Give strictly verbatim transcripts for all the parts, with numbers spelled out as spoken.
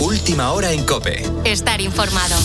Última hora en COPE. Estar informado.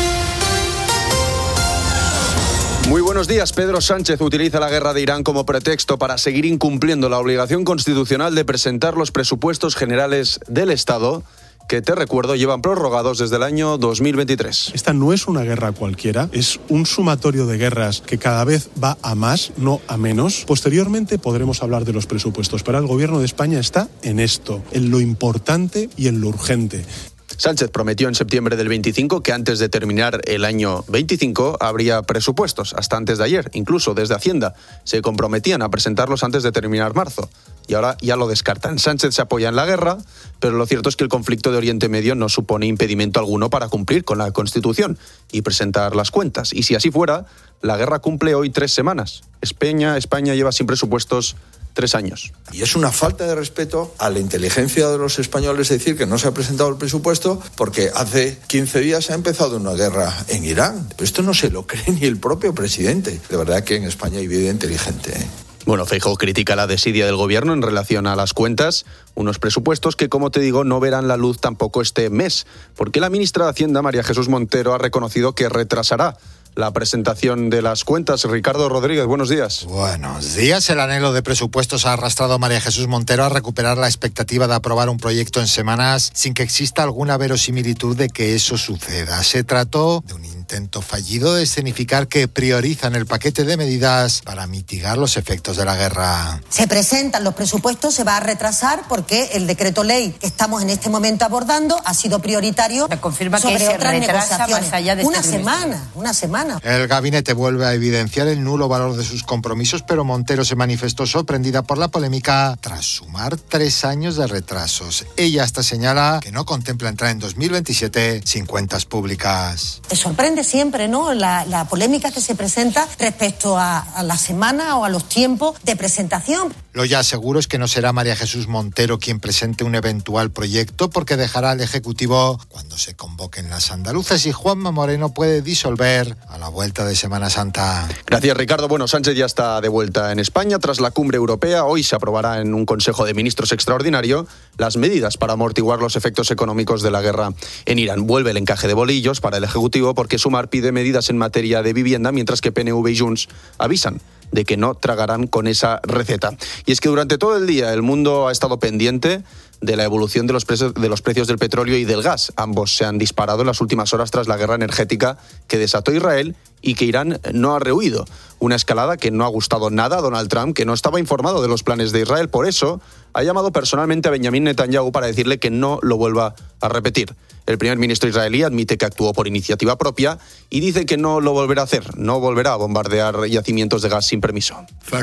Muy buenos días. Pedro Sánchez utiliza la guerra de Irán como pretexto para seguir incumpliendo la obligación constitucional de presentar los presupuestos generales del Estado, que, te recuerdo, llevan prorrogados desde el año dos mil veintitrés. Esta no es una guerra cualquiera, es un sumatorio de guerras que cada vez va a más, no a menos. Posteriormente podremos hablar de los presupuestos, pero el Gobierno de España está en esto, en lo importante y en lo urgente. Sánchez prometió en septiembre del veinticinco que antes de terminar el año veinticinco habría presupuestos, hasta antes de ayer. Incluso desde Hacienda se comprometían a presentarlos antes de terminar marzo. Y ahora ya lo descartan. Sánchez se apoya en la guerra, pero lo cierto es que el conflicto de Oriente Medio no supone impedimento alguno para cumplir con la Constitución y presentar las cuentas. Y si así fuera, la guerra cumple hoy tres semanas. España, España lleva sin presupuestos tres años. Y es una falta de respeto a la inteligencia de los españoles decir que no se ha presentado el presupuesto porque hace quince días ha empezado una guerra en Irán. Pero esto no se lo cree ni el propio presidente. De verdad que en España hay vida inteligente, ¿eh? Bueno, Feijóo critica la desidia del gobierno en relación a las cuentas, unos presupuestos que, como te digo, no verán la luz tampoco este mes, porque la ministra de Hacienda, María Jesús Montero, ha reconocido que retrasará la presentación de las cuentas. Ricardo Rodríguez, buenos días. Buenos días. El anhelo de presupuestos ha arrastrado a María Jesús Montero a recuperar la expectativa de aprobar un proyecto en semanas sin que exista alguna verosimilitud de que eso suceda. Se trató de un intento fallido de escenificar que priorizan el paquete de medidas para mitigar los efectos de la guerra. Se presentan los presupuestos, se va a retrasar porque el decreto ley que estamos en este momento abordando ha sido prioritario confirma sobre que se otras retrasa negociaciones. más allá de una este semana, una semana. El gabinete vuelve a evidenciar el nulo valor de sus compromisos, pero Montero se manifestó sorprendida por la polémica tras sumar tres años de retrasos. Ella hasta señala que no contempla entrar en dos mil veintisiete sin cuentas públicas. Te sorprende siempre, ¿no?, la, la polémica que se presenta respecto a, a la semana o a los tiempos de presentación. Lo ya seguro es que no será María Jesús Montero quien presente un eventual proyecto, porque dejará al Ejecutivo cuando se convoquen las andaluzas y Juanma Moreno puede disolver a la vuelta de Semana Santa. Gracias, Ricardo. Bueno, Sánchez ya está de vuelta en España tras la cumbre europea. Hoy se aprobará en un Consejo de Ministros extraordinario las medidas para amortiguar los efectos económicos de la guerra en Irán. Vuelve el encaje de bolillos para el Ejecutivo porque Sumar pide medidas en materia de vivienda, mientras que P N V y Junts avisan de que no tragarán con esa receta. Y es que durante todo el día el mundo ha estado pendiente de la evolución de los precios, de los precios del petróleo y del gas. Ambos se han disparado en las últimas horas tras la guerra energética que desató Israel y que Irán no ha rehuido. Una escalada que no ha gustado nada a Donald Trump, que no estaba informado de los planes de Israel. Por eso ha llamado personalmente a Benjamín Netanyahu para decirle que no lo vuelva a repetir. El primer ministro israelí admite que actuó por iniciativa propia y dice que no lo volverá a hacer, no volverá a bombardear yacimientos de gas sin permiso.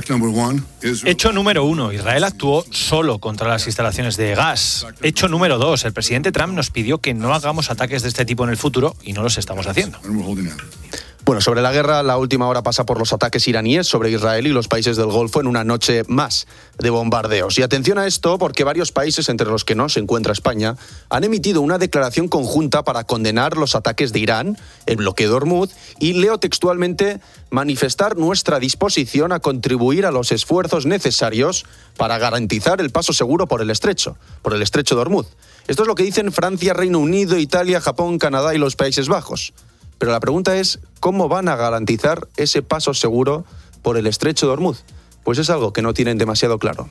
Hecho número uno, Israel actuó solo contra las instalaciones de gas. Hecho número dos, el presidente Trump nos pidió que no hagamos ataques de este tipo en el futuro y no los estamos haciendo. Bueno, sobre la guerra, la última hora pasa por los ataques iraníes sobre Israel y los países del Golfo en una noche más de bombardeos. Y atención a esto, porque varios países, entre los que no se encuentra España, han emitido una declaración conjunta para condenar los ataques de Irán, el bloqueo de Hormuz, y leo textualmente: manifestar nuestra disposición a contribuir a los esfuerzos necesarios para garantizar el paso seguro por el estrecho, por el estrecho de Hormuz. Esto es lo que dicen Francia, Reino Unido, Italia, Japón, Canadá y los Países Bajos. Pero la pregunta es, ¿cómo van a garantizar ese paso seguro por el estrecho de Hormuz? Pues es algo que no tienen demasiado claro.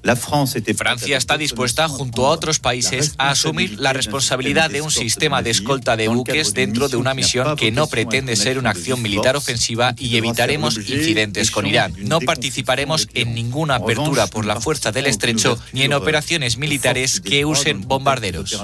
Francia está dispuesta, junto a otros países, a asumir la responsabilidad de un sistema de escolta de buques dentro de una misión que no pretende ser una acción militar ofensiva, y evitaremos incidentes con Irán. No participaremos en ninguna apertura por la fuerza del estrecho ni en operaciones militares que usen bombarderos.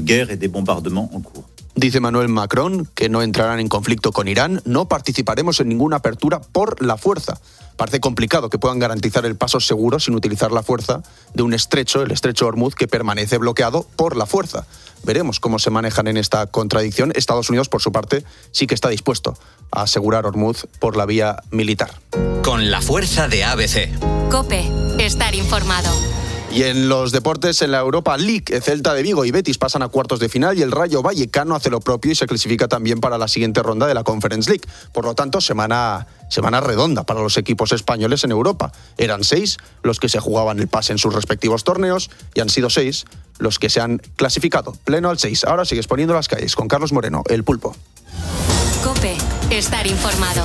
Dice Emmanuel Macron que no entrarán en conflicto con Irán, no participaremos en ninguna apertura por la fuerza. Parece complicado que puedan garantizar el paso seguro sin utilizar la fuerza de un estrecho, el estrecho de Hormuz, que permanece bloqueado por la fuerza. Veremos cómo se manejan en esta contradicción. Estados Unidos, por su parte, sí que está dispuesto a asegurar Hormuz por la vía militar. Con la fuerza de A B C. COPE, estar informado. Y en los deportes, en la Europa League, Celta de Vigo y Betis pasan a cuartos de final y el Rayo Vallecano hace lo propio y se clasifica también para la siguiente ronda de la Conference League. Por lo tanto, semana, semana redonda para los equipos españoles en Europa. Eran seis los que se jugaban el pase en sus respectivos torneos y han sido seis los que se han clasificado. Pleno al seis. Ahora sigues poniendo las calles con Carlos Moreno, El Pulpo. COPE, estar informado.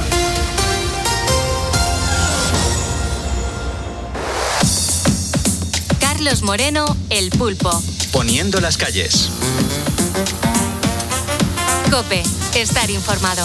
Carlos Moreno, El Pulpo. Poniendo las calles. COPE, estar informado.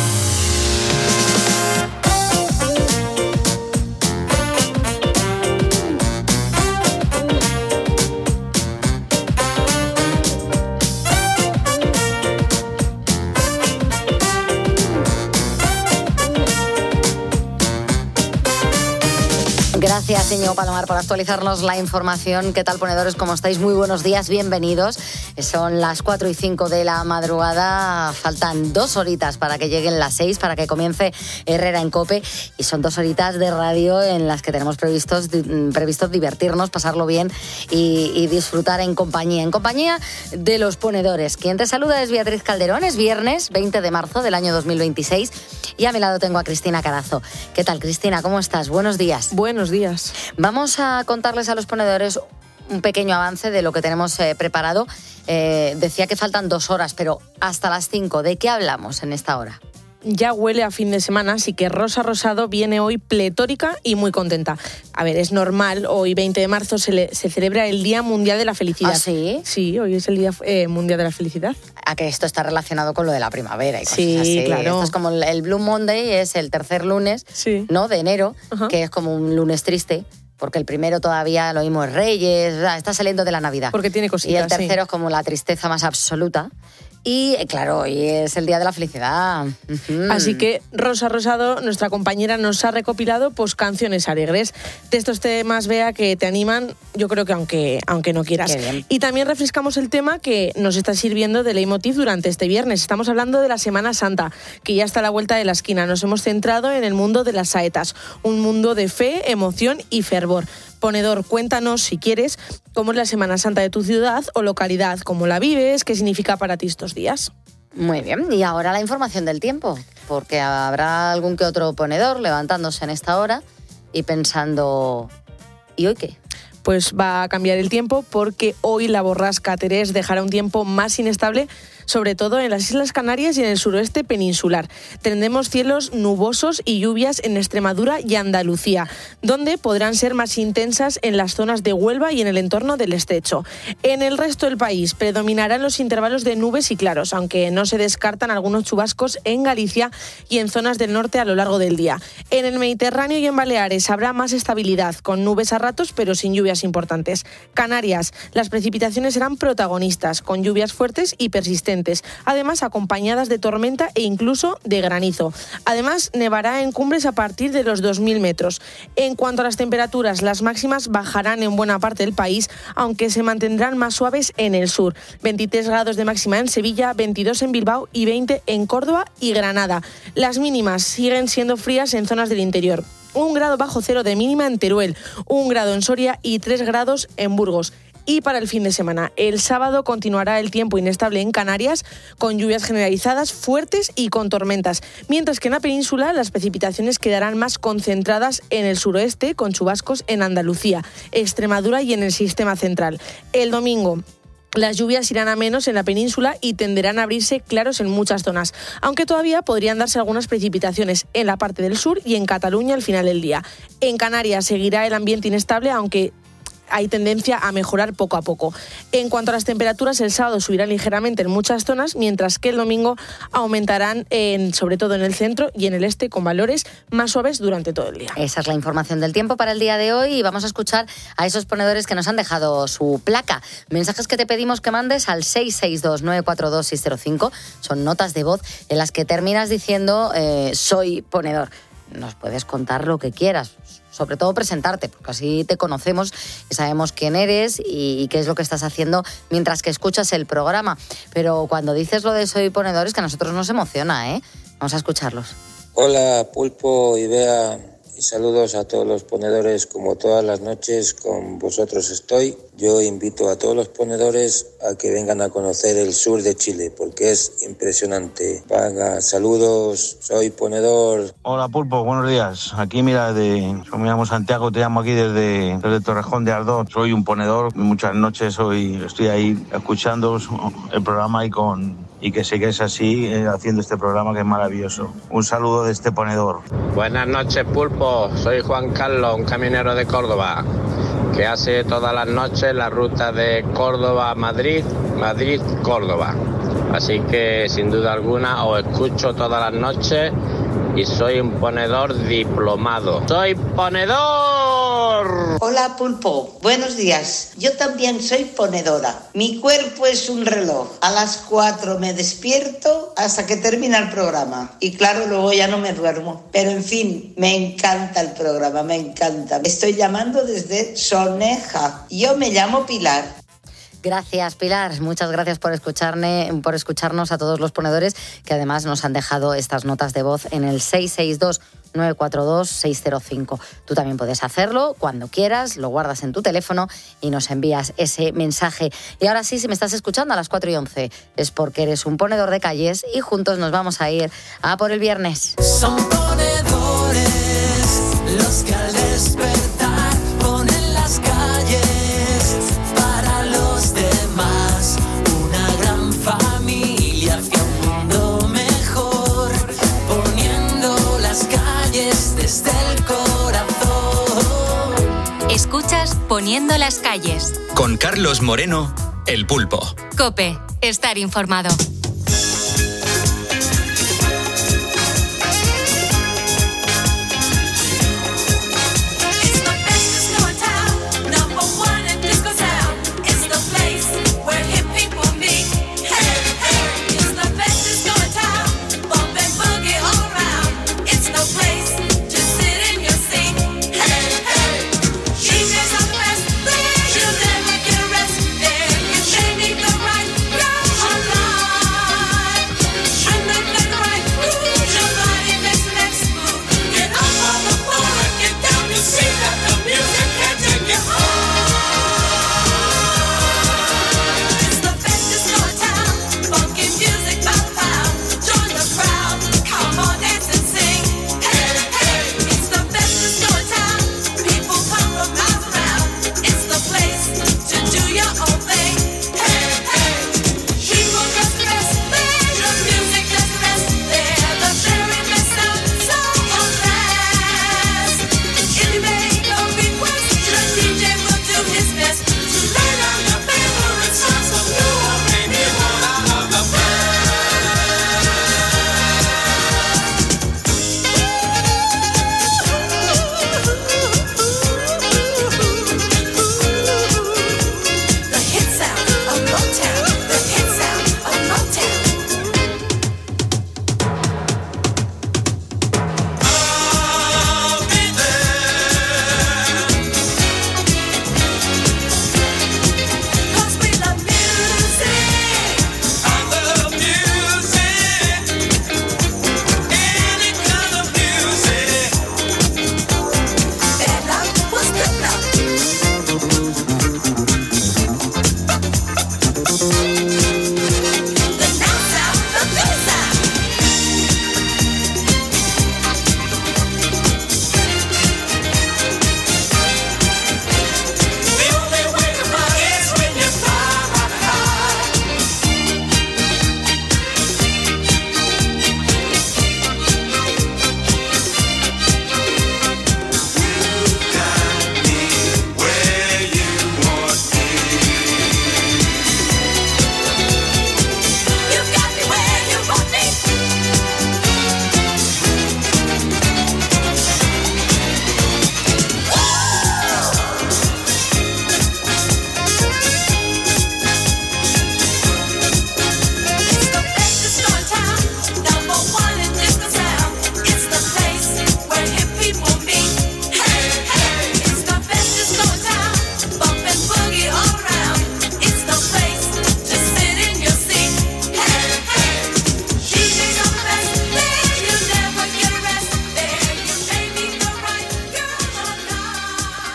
Gracias, Íñigo Palomar, por actualizarnos la información. ¿Qué tal, ponedores? ¿Cómo estáis? Muy buenos días, bienvenidos. Son las cuatro y cinco de la madrugada. Faltan dos horitas para que lleguen las seis, para que comience Herrera en COPE. Y son dos horitas de radio en las que tenemos previstos, previstos divertirnos, pasarlo bien y, y disfrutar en compañía. En compañía de los ponedores. Quien te saluda es Beatriz Calderón. Es viernes veinte de marzo del año dos mil veintiséis. Y a mi lado tengo a Cristina Carazo. ¿Qué tal, Cristina? ¿Cómo estás? Buenos días. Buenos días. Vamos a contarles a los ponedores un pequeño avance de lo que tenemos eh, preparado. Eh, decía que faltan dos horas, pero hasta las cinco. ¿De qué hablamos en esta hora? Ya huele a fin de semana, así que Rosa Rosado viene hoy pletórica y muy contenta. A ver, es normal, hoy veinte de marzo se, le, se celebra el Día Mundial de la Felicidad. ¿Ah, sí? Sí, hoy es el Día eh, Mundial de la Felicidad. A que esto está relacionado con lo de la primavera y cosas sí, así. Claro. Esto es como el, el Blue Monday, es el tercer lunes, sí. ¿no? De enero, Ajá. que es como un lunes triste. Porque el primero todavía lo mismo es Reyes, está saliendo de la Navidad. Porque tiene cositas, Y el tercero sí. es como la tristeza más absoluta. Y claro, hoy es el Día de la Felicidad. Así que Rosa Rosado, nuestra compañera, nos ha recopilado pues canciones alegres. De estos temas, Bea, que te animan, yo creo que aunque, aunque no quieras. Qué bien. Y también refrescamos el tema que nos está sirviendo de leitmotiv durante este viernes. Estamos hablando de la Semana Santa, que ya está a la vuelta de la esquina. Nos hemos centrado en el mundo de las saetas, un mundo de fe, emoción y fervor. Ponedor, cuéntanos, si quieres, cómo es la Semana Santa de tu ciudad o localidad, cómo la vives, qué significa para ti estos días. Muy bien, y ahora la información del tiempo, porque habrá algún que otro ponedor levantándose en esta hora y pensando, ¿y hoy qué? Pues va a cambiar el tiempo porque hoy la borrasca Terés dejará un tiempo más inestable, sobre todo en las Islas Canarias y en el suroeste peninsular. Tendremos cielos nubosos y lluvias en Extremadura y Andalucía, donde podrán ser más intensas en las zonas de Huelva y en el entorno del Estrecho. En el resto del país predominarán los intervalos de nubes y claros, aunque no se descartan algunos chubascos en Galicia y en zonas del norte a lo largo del día. En el Mediterráneo y en Baleares habrá más estabilidad, con nubes a ratos pero sin lluvias importantes. Canarias, las precipitaciones serán protagonistas, con lluvias fuertes y persistentes, además acompañadas de tormenta e incluso de granizo. Además, nevará en cumbres a partir de los dos mil metros. En cuanto a las temperaturas, las máximas bajarán en buena parte del país, aunque se mantendrán más suaves en el sur. veintitrés grados de máxima en Sevilla, veintidós en Bilbao y veinte en Córdoba y Granada. Las mínimas siguen siendo frías en zonas del interior. Un grado bajo cero de mínima en Teruel, un grado en Soria y tres grados en Burgos. Y para el fin de semana, el sábado continuará el tiempo inestable en Canarias, con lluvias generalizadas fuertes y con tormentas, mientras que en la península las precipitaciones quedarán más concentradas en el suroeste, con chubascos en Andalucía, Extremadura y en el sistema central. El domingo, las lluvias irán a menos en la península y tenderán a abrirse claros en muchas zonas, aunque todavía podrían darse algunas precipitaciones en la parte del sur y en Cataluña al final del día. En Canarias seguirá el ambiente inestable, aunque hay tendencia a mejorar poco a poco. En cuanto a las temperaturas, el sábado subirán ligeramente en muchas zonas, mientras que el domingo aumentarán, en, sobre todo en el centro y en el este, con valores más suaves durante todo el día. Esa es la información del tiempo para el día de hoy y vamos a escuchar a esos ponedores que nos han dejado su placa. Mensajes que te pedimos que mandes al seis seis dos, nueve cuatro dos, seis cero cinco. Son notas de voz en las que terminas diciendo eh, soy ponedor. Nos puedes contar lo que quieras, sobre todo presentarte, porque así te conocemos y sabemos quién eres y, y qué es lo que estás haciendo mientras que escuchas el programa. Pero cuando dices lo de soy ponedor es que a nosotros nos emociona, ¿eh? Vamos a escucharlos. Hola, Pulpo y Bea. y saludos a todos los ponedores. Como todas las noches con vosotros estoy. Yo invito a todos los ponedores a que vengan a conocer el sur de Chile porque es impresionante. Venga, saludos, soy ponedor. Hola Pulpo, buenos días. Aquí mira, de, yo me llamo Santiago, te llamo aquí desde, desde Torrejón de Ardoz. Soy un ponedor, muchas noches hoy estoy ahí escuchando el programa y con y que sigues así eh, haciendo este programa que es maravilloso. Un saludo de este ponedor. Buenas noches Pulpo, soy Juan Carlos, un camionero de Córdoba, que hace todas las noches la ruta de Córdoba a Madrid, Madrid-Córdoba. Así que sin duda alguna os escucho todas las noches y soy un ponedor diplomado. ¡Soy ponedor! Hola Pulpo, buenos días. Yo también soy ponedora. Mi cuerpo es un reloj. A las cuatro me despierto hasta que termina el programa. Y claro, luego ya no me duermo. Pero en fin, me encanta el programa, me encanta. Estoy llamando desde Soneja. Yo me llamo Pilar. Gracias, Pilar. Muchas gracias por escucharme, por escucharnos a todos los ponedores que además nos han dejado estas notas de voz en el seis seis dos, nueve cuatro dos, seis cero cinco. Tú también puedes hacerlo cuando quieras, lo guardas en tu teléfono y nos envías ese mensaje. Y ahora sí, si me estás escuchando a las cuatro y once, es porque eres un ponedor de calles y juntos nos vamos a ir a por el viernes. Son ponedores los que al despertar ponen las calles para los demás, una gran familia hacia un mundo mejor, poniendo las calles desde el corazón. Escuchas Poniendo las calles. Con Carlos Moreno, El Pulpo. COPE, estar informado.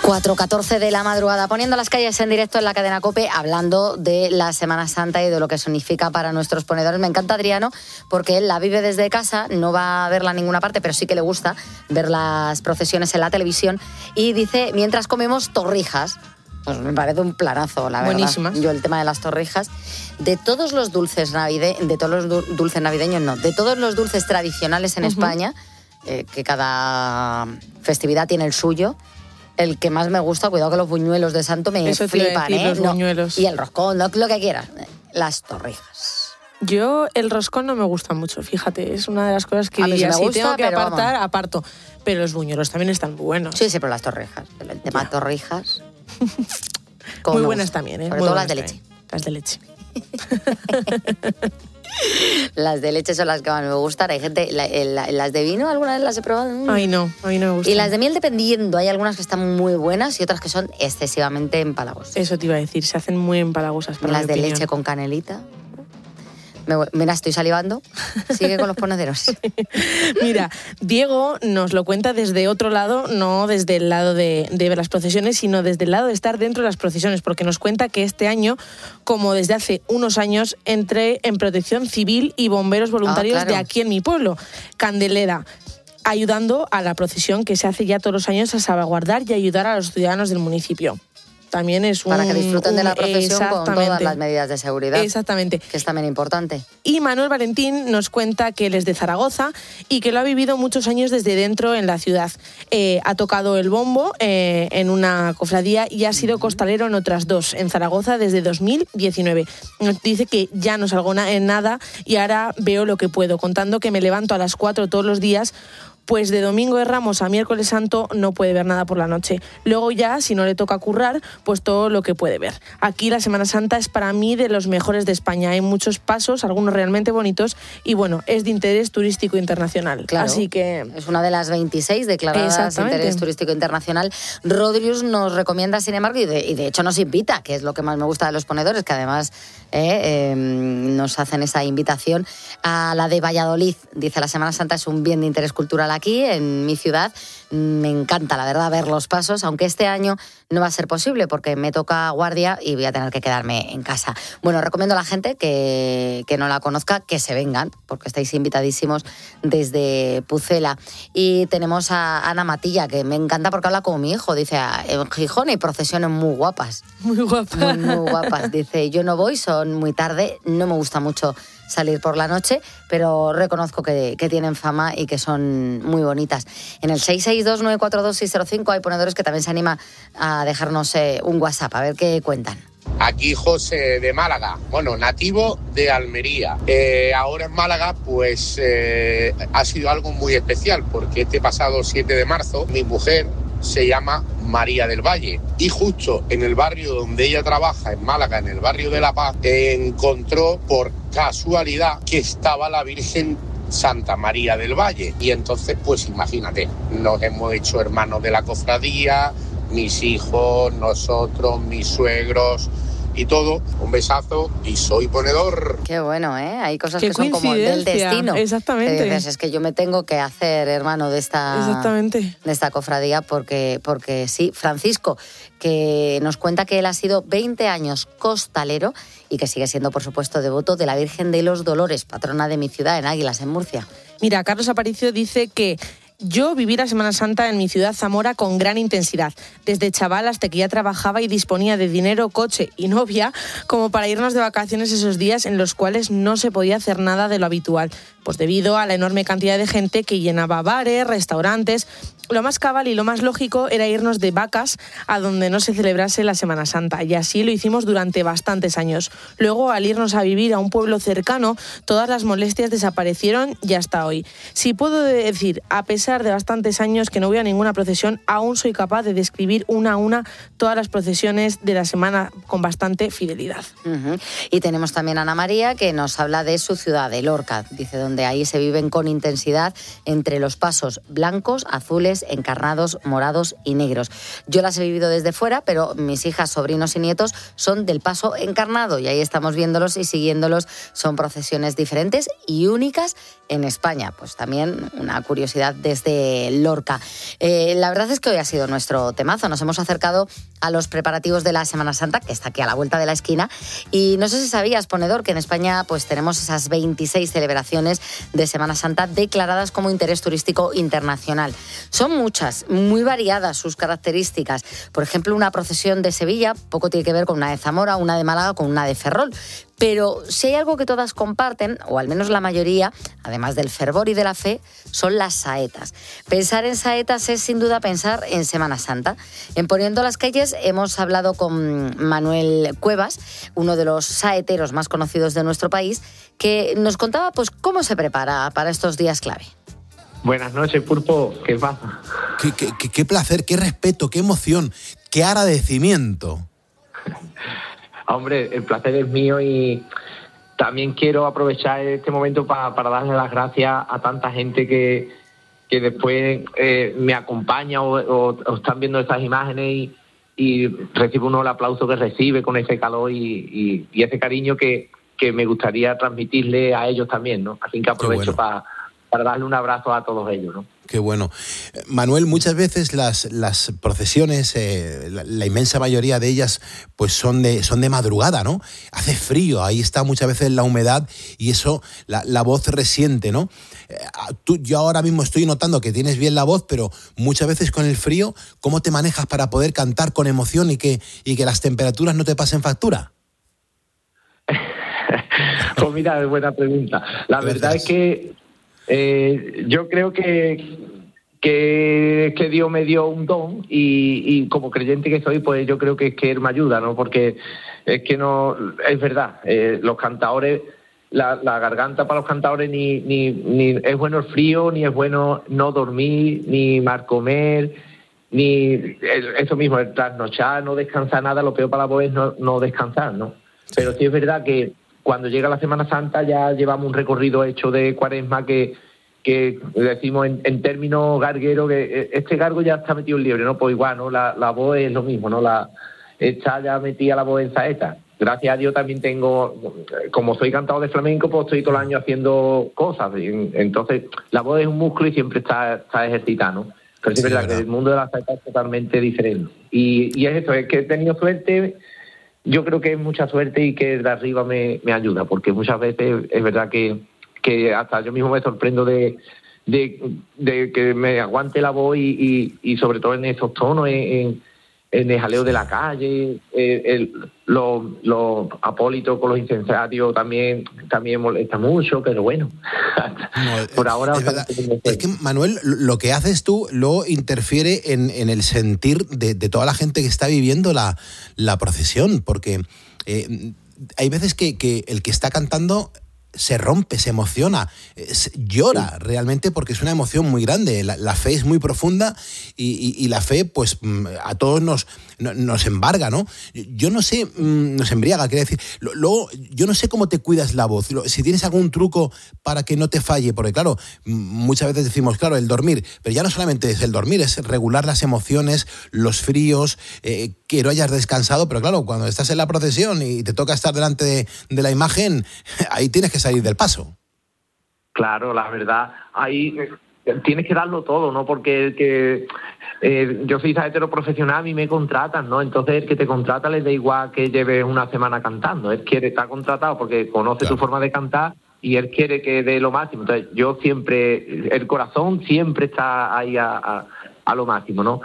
cuatro catorce de la madrugada, poniendo las calles en directo en la cadena COPE, hablando de la Semana Santa y de lo que significa para nuestros ponedores. Me encanta Adriano, porque él la vive desde casa, no va a verla en ninguna parte, pero sí que le gusta ver las procesiones en la televisión, y dice, mientras comemos torrijas. Pues me parece un planazo, la verdad. Buenísimas. Yo el tema de las torrijas, de todos los dulces navideños, de todos los dulces navideños no, de todos los dulces tradicionales en uh-huh. España, eh, que cada festividad tiene el suyo. El que más me gusta, cuidado que los buñuelos de santo me Eso flipan, decir, ¿eh? Los No, buñuelos. y el roscón, no, lo que quieras. Las torrijas. Yo el roscón no me gusta mucho, fíjate, es una de las cosas que a mí diría, sí me gusta, si tengo que pero apartar, vamos. aparto. Pero los buñuelos también están buenos. Sí, sí, pero las torrijas. El tema ya. torrijas. Muy buenas también, ¿eh? Sobre Muy todo las de también. leche. Las de leche. Las de leche son las que más me gustan. Hay gente, la, la, las de vino, ¿alguna vez las he probado? Ay, no, a mí no me gustan. Y las de miel dependiendo, hay algunas que están muy buenas y otras que son excesivamente empalagosas. Eso te iba a decir, se hacen muy empalagosas. Para las de opinión. leche con canelita. Me, mira, estoy salivando. Sigue con los ponederos. Mira, Diego nos lo cuenta desde otro lado, no desde el lado de, de ver las procesiones, sino desde el lado de estar dentro de las procesiones, porque nos cuenta que este año, como desde hace unos años, entré en Protección Civil y bomberos voluntarios ah, claro. de aquí en mi pueblo, Candelera, ayudando a la procesión que se hace ya todos los años a salvaguardar y ayudar a los ciudadanos del municipio. También es un... Para que disfruten un, de la procesión con todas las medidas de seguridad. Exactamente. Que es también importante. Y Manuel Valentín nos cuenta que él es de Zaragoza y que lo ha vivido muchos años desde dentro en la ciudad. Eh, ha tocado el bombo eh, en una cofradía y ha sido costalero en otras dos, en Zaragoza desde dos mil diecinueve. Nos dice que ya no salgo na- en nada y ahora veo lo que puedo, contando que me levanto a las cuatro todos los días, pues de Domingo de Ramos a Miércoles Santo no puede ver nada por la noche. Luego ya, si no le toca currar, pues todo lo que puede ver. Aquí la Semana Santa es para mí de los mejores de España. Hay muchos pasos, algunos realmente bonitos, y bueno, es de interés turístico internacional. Claro, así que es una de las veintiséis declaradas de interés turístico internacional. Rodrius nos recomienda, sin embargo, y de, y de hecho nos invita, que es lo que más me gusta de los ponedores, que además eh, eh, nos hacen esa invitación a la de Valladolid. Dice, la Semana Santa es un bien de interés cultural aquí, en mi ciudad. Me encanta, la verdad, ver los pasos, aunque este año no va a ser posible porque me toca guardia y voy a tener que quedarme en casa. Bueno, recomiendo a la gente que, que no la conozca, que se vengan, porque estáis invitadísimos desde Pucela. Y tenemos a Ana Matilla, que me encanta porque habla como mi hijo. Dice, en Gijón hay procesiones muy guapas. Muy guapas. Muy, muy guapas. Dice, yo no voy, son muy tarde, no me gusta mucho salir por la noche, pero reconozco que, que tienen fama y que son muy bonitas. En el seis seis dos nueve cuatro dos seis cero cinco hay ponedores que también se anima a dejarnos eh, un WhatsApp, a ver qué cuentan. Aquí José de Málaga, bueno, nativo de Almería. Eh, ahora en Málaga pues eh, ha sido algo muy especial porque este pasado siete de marzo mi mujer se llama María del Valle y justo en el barrio donde ella trabaja, en Málaga, en el barrio de La Paz, encontró por casualidad que estaba la Virgen Santa María del Valle y entonces pues imagínate, nos hemos hecho hermanos de la cofradía, mis hijos, nosotros, mis suegros y todo. Un besazo y soy ponedor. Qué bueno, ¿eh? Hay cosas Qué que son como del destino. Exactamente. Que dices, es que yo me tengo que hacer hermano de esta, Exactamente. de esta cofradía porque, porque sí. Francisco, que nos cuenta que él ha sido veinte años costalero y que sigue siendo, por supuesto, devoto de la Virgen de los Dolores, patrona de mi ciudad, en Águilas, en Murcia. Mira, Carlos Aparicio dice que yo viví la Semana Santa en mi ciudad, Zamora, con gran intensidad. Desde chaval hasta que ya trabajaba y disponía de dinero, coche y novia como para irnos de vacaciones esos días en los cuales no se podía hacer nada de lo habitual, pues debido a la enorme cantidad de gente que llenaba bares, restaurantes. Lo más cabal y lo más lógico era irnos de vacas a donde no se celebrase la Semana Santa, y así lo hicimos durante bastantes años. Luego, al irnos a vivir a un pueblo cercano, todas las molestias desaparecieron y hasta hoy. Si puedo decir, a pesar de bastantes años que no voy a ninguna procesión, aún soy capaz de describir una a una todas las procesiones de la semana con bastante fidelidad. Uh-huh. Y tenemos también a Ana María, que nos habla de su ciudad, de Lorca, dice, donde ahí se viven con intensidad entre los pasos blancos, azules, encarnados, morados y negros. Yo las he vivido desde fuera, pero mis hijas, sobrinos y nietos son del paso encarnado y ahí estamos viéndolos y siguiéndolos. Son procesiones diferentes y únicas en España. Pues también una curiosidad de desde Lorca. Eh, la verdad es que hoy ha sido nuestro temazo. Nos hemos acercado a los preparativos de la Semana Santa, que está aquí a la vuelta de la esquina. Y no sé si sabías, ponedor, que en España pues tenemos esas veintiséis celebraciones de Semana Santa declaradas como interés turístico internacional. Son muchas, muy variadas sus características. Por ejemplo, una procesión de Sevilla poco tiene que ver con una de Zamora, una de Málaga con una de Ferrol. Pero si hay algo que todas comparten, o al menos la mayoría, además del fervor y de la fe, son las saetas. Pensar en saetas es sin duda pensar en Semana Santa. En Poniendo las Calles hemos hablado con Manuel Cuevas, uno de los saeteros más conocidos de nuestro país, que nos contaba pues cómo se prepara para estos días clave. Buenas noches, Pulpo. ¿Qué pasa? Qué, qué, qué, qué placer, qué respeto, qué emoción, qué agradecimiento. Hombre, el placer es mío y también quiero aprovechar este momento para, para darle las gracias a tanta gente que, que después eh, me acompaña o, o, o están viendo estas imágenes y, y recibe uno el aplauso que recibe con ese calor y, y, y ese cariño que, que me gustaría transmitirle a ellos también, ¿no? Así que aprovecho bueno. para, para darle un abrazo a todos ellos, ¿no? Qué bueno. Manuel, muchas veces las, las procesiones, eh, la, la inmensa mayoría de ellas, pues son de, son de madrugada, ¿no? Hace frío, ahí está muchas veces la humedad y eso, la, la voz resiente, ¿no? Eh, tú, yo ahora mismo estoy notando que tienes bien la voz, pero muchas veces con el frío, ¿cómo te manejas para poder cantar con emoción y que, y que las temperaturas no te pasen factura? Pues mira, es buena pregunta. La Gracias. verdad es que Eh, yo creo que, que, que Dios me dio un don y, y como creyente que soy, pues yo creo que es que Él me ayuda, ¿no? Porque es que no, es verdad, eh, los cantadores, la, la garganta para los cantadores ni, ni, ni es bueno el frío, ni es bueno no dormir, ni mal comer, ni el, eso mismo, el trasnochar, no descansar nada, lo peor para la voz es no, no descansar, ¿no? Pero sí es verdad que cuando llega la Semana Santa ya llevamos un recorrido hecho de Cuaresma que, que decimos en, en términos gargueros que este gargo ya está metido en liebre, ¿no? Pues igual, ¿no? La, la voz es lo mismo, ¿no? La, está ya metida la voz en saeta. Gracias a Dios también tengo, como soy cantador de flamenco, pues estoy todo el año haciendo cosas. Entonces, la voz es un músculo y siempre está, está ejercitada, ¿no? Pero sí, sí es verdad, verdad que el mundo de la saeta es totalmente diferente. Y, y es eso, es que he tenido suerte. Yo creo que es mucha suerte y que de arriba me, me ayuda, porque muchas veces es verdad que, que hasta yo mismo me sorprendo de, de, de que me aguante la voz y, y, y sobre todo en esos tonos, en, en el jaleo de la calle, el, el, los, los apólitos con los incendiarios también, también molesta mucho, pero bueno, no, por ahora... Es, verdad. Es que, Manuel, lo que haces tú luego interfiere en, en el sentir de, de toda la gente que está viviendo la, la procesión, porque eh, hay veces que, que el que está cantando se rompe, se emociona, se llora sí. realmente porque es una emoción muy grande. La, la fe es muy profunda y, y, y la fe, pues, a todos nos, nos embarga, ¿no? Yo no sé, nos embriaga, quiero decir. Luego, yo no sé cómo te cuidas la voz, si tienes algún truco para que no te falle, porque claro, muchas veces decimos, claro, el dormir, pero ya no solamente es el dormir, es regular las emociones, los fríos, eh, que no hayas descansado, pero claro, cuando estás en la procesión y te toca estar delante de, de la imagen, ahí tienes que salir del paso. Claro, la verdad, ahí tienes que darlo todo, ¿no? Porque que, eh, yo soy saetero profesional, a mí me contratan, ¿no? Entonces el que te contrata les da igual que lleves una semana cantando, él quiere estar contratado porque conoce claro. tu forma de cantar y él quiere que dé lo máximo. Entonces yo siempre, el corazón siempre está ahí a, a, a lo máximo, ¿no?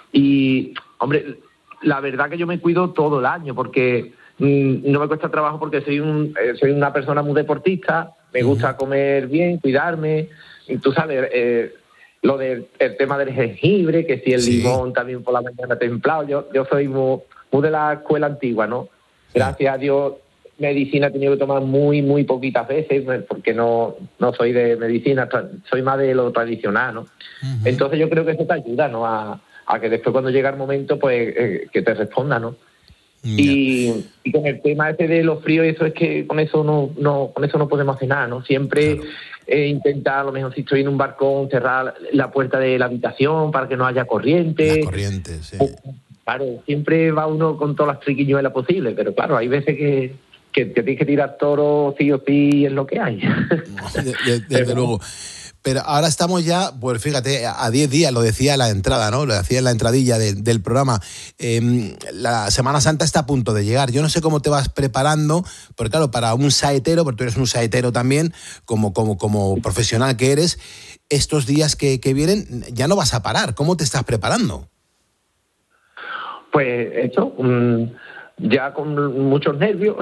Y, hombre, la verdad que yo me cuido todo el año porque mmm, no me cuesta trabajo porque soy un eh, soy una persona muy deportista, me gusta comer bien, cuidarme, y tú sabes, eh, lo del el tema del jengibre, que si el sí. limón también por la mañana templado, yo yo soy muy, muy de la escuela antigua, ¿no? Gracias a Dios, medicina he tenido que tomar muy, muy poquitas veces, porque no, no soy de medicina, soy más de lo tradicional, ¿no? Uh-huh. Entonces yo creo que eso te ayuda, ¿no? A, a que después cuando llega el momento, pues, eh, que te responda, ¿no? Yeah. Y, y con el tema ese de los fríos, eso es que con eso no, no, con eso no podemos hacer nada, ¿no? Siempre claro. eh, intentar, a lo mejor si estoy en un balcón, cerrar la puerta de la habitación para que no haya corriente. La corriente, sí. Claro, siempre va uno con todas las triquiñuelas posibles, pero claro, hay veces que, que, que tienes que tirar toro sí o sí, es lo que hay. No, de, de, desde luego. Pero ahora estamos ya, pues fíjate, a diez días, lo decía en la entrada, ¿no? Lo decía en la entradilla de, del programa. Eh, la Semana Santa está a punto de llegar. Yo no sé cómo te vas preparando, porque claro, para un saetero, porque tú eres un saetero también, como, como, como profesional que eres, estos días que, que vienen ya no vas a parar. ¿Cómo te estás preparando? Pues eso, um, ya con muchos nervios.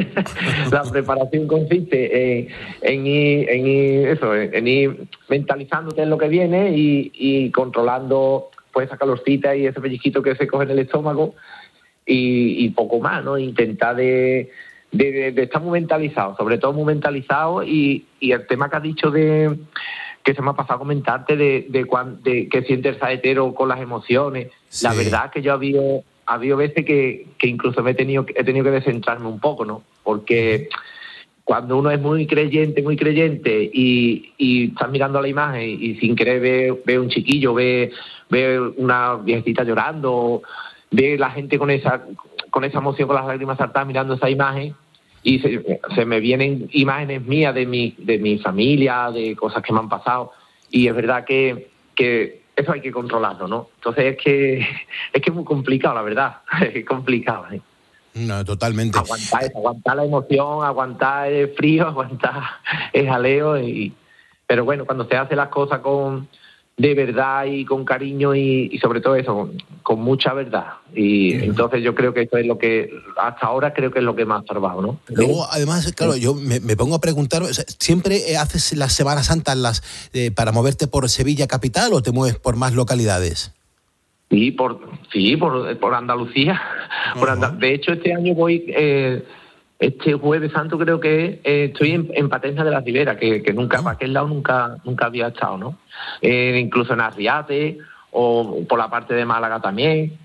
La preparación consiste en, en, ir, en ir eso, en ir mentalizándote en lo que viene y, y controlando pues esa calorcita y ese pellizquito que se coge en el estómago y, y poco más, ¿no? Intentar de, de, de, de estar muy mentalizado, sobre todo muy mentalizado y, y el tema que has dicho de que se me ha pasado a comentarte de, de, cuan, de que siente el saetero con las emociones. Sí. La verdad que yo había... Ha habido veces que, que incluso me he tenido, he tenido que descentrarme un poco, ¿no? Porque cuando uno es muy creyente, muy creyente y, y estás mirando la imagen y, y sin querer ve, ve un chiquillo, ve, ve una viejecita llorando, ve la gente con esa con esa emoción, con las lágrimas saltadas mirando esa imagen y se, se me vienen imágenes mías de mi, de mi familia, de cosas que me han pasado y es verdad que... que eso hay que controlarlo, ¿no? Entonces es que es que es muy complicado, la verdad. Es complicado, ¿eh? No, totalmente. Aguantar eso, aguantar la emoción, aguantar el frío, aguantar el jaleo. Y, pero bueno, cuando se hace las cosas con de verdad y con cariño y, y sobre todo eso, con, con mucha verdad. Y uh-huh. entonces yo creo que esto es lo que, hasta ahora creo que es lo que más ha salvado, ¿no? Luego, además, claro, yo me, me pongo a preguntar, o sea, ¿siempre haces las Semanas Santas las, eh, para moverte por Sevilla capital o te mueves por más localidades? Sí, por sí por, por Andalucía. Uh-huh. Por Andal- de hecho, este año voy... Eh, Este Jueves Santo creo que eh, estoy en, en Paterna de la Ribera, que, que nunca, para aquel lado nunca nunca había estado, ¿no? Eh, incluso en Arriate o por la parte de Málaga también,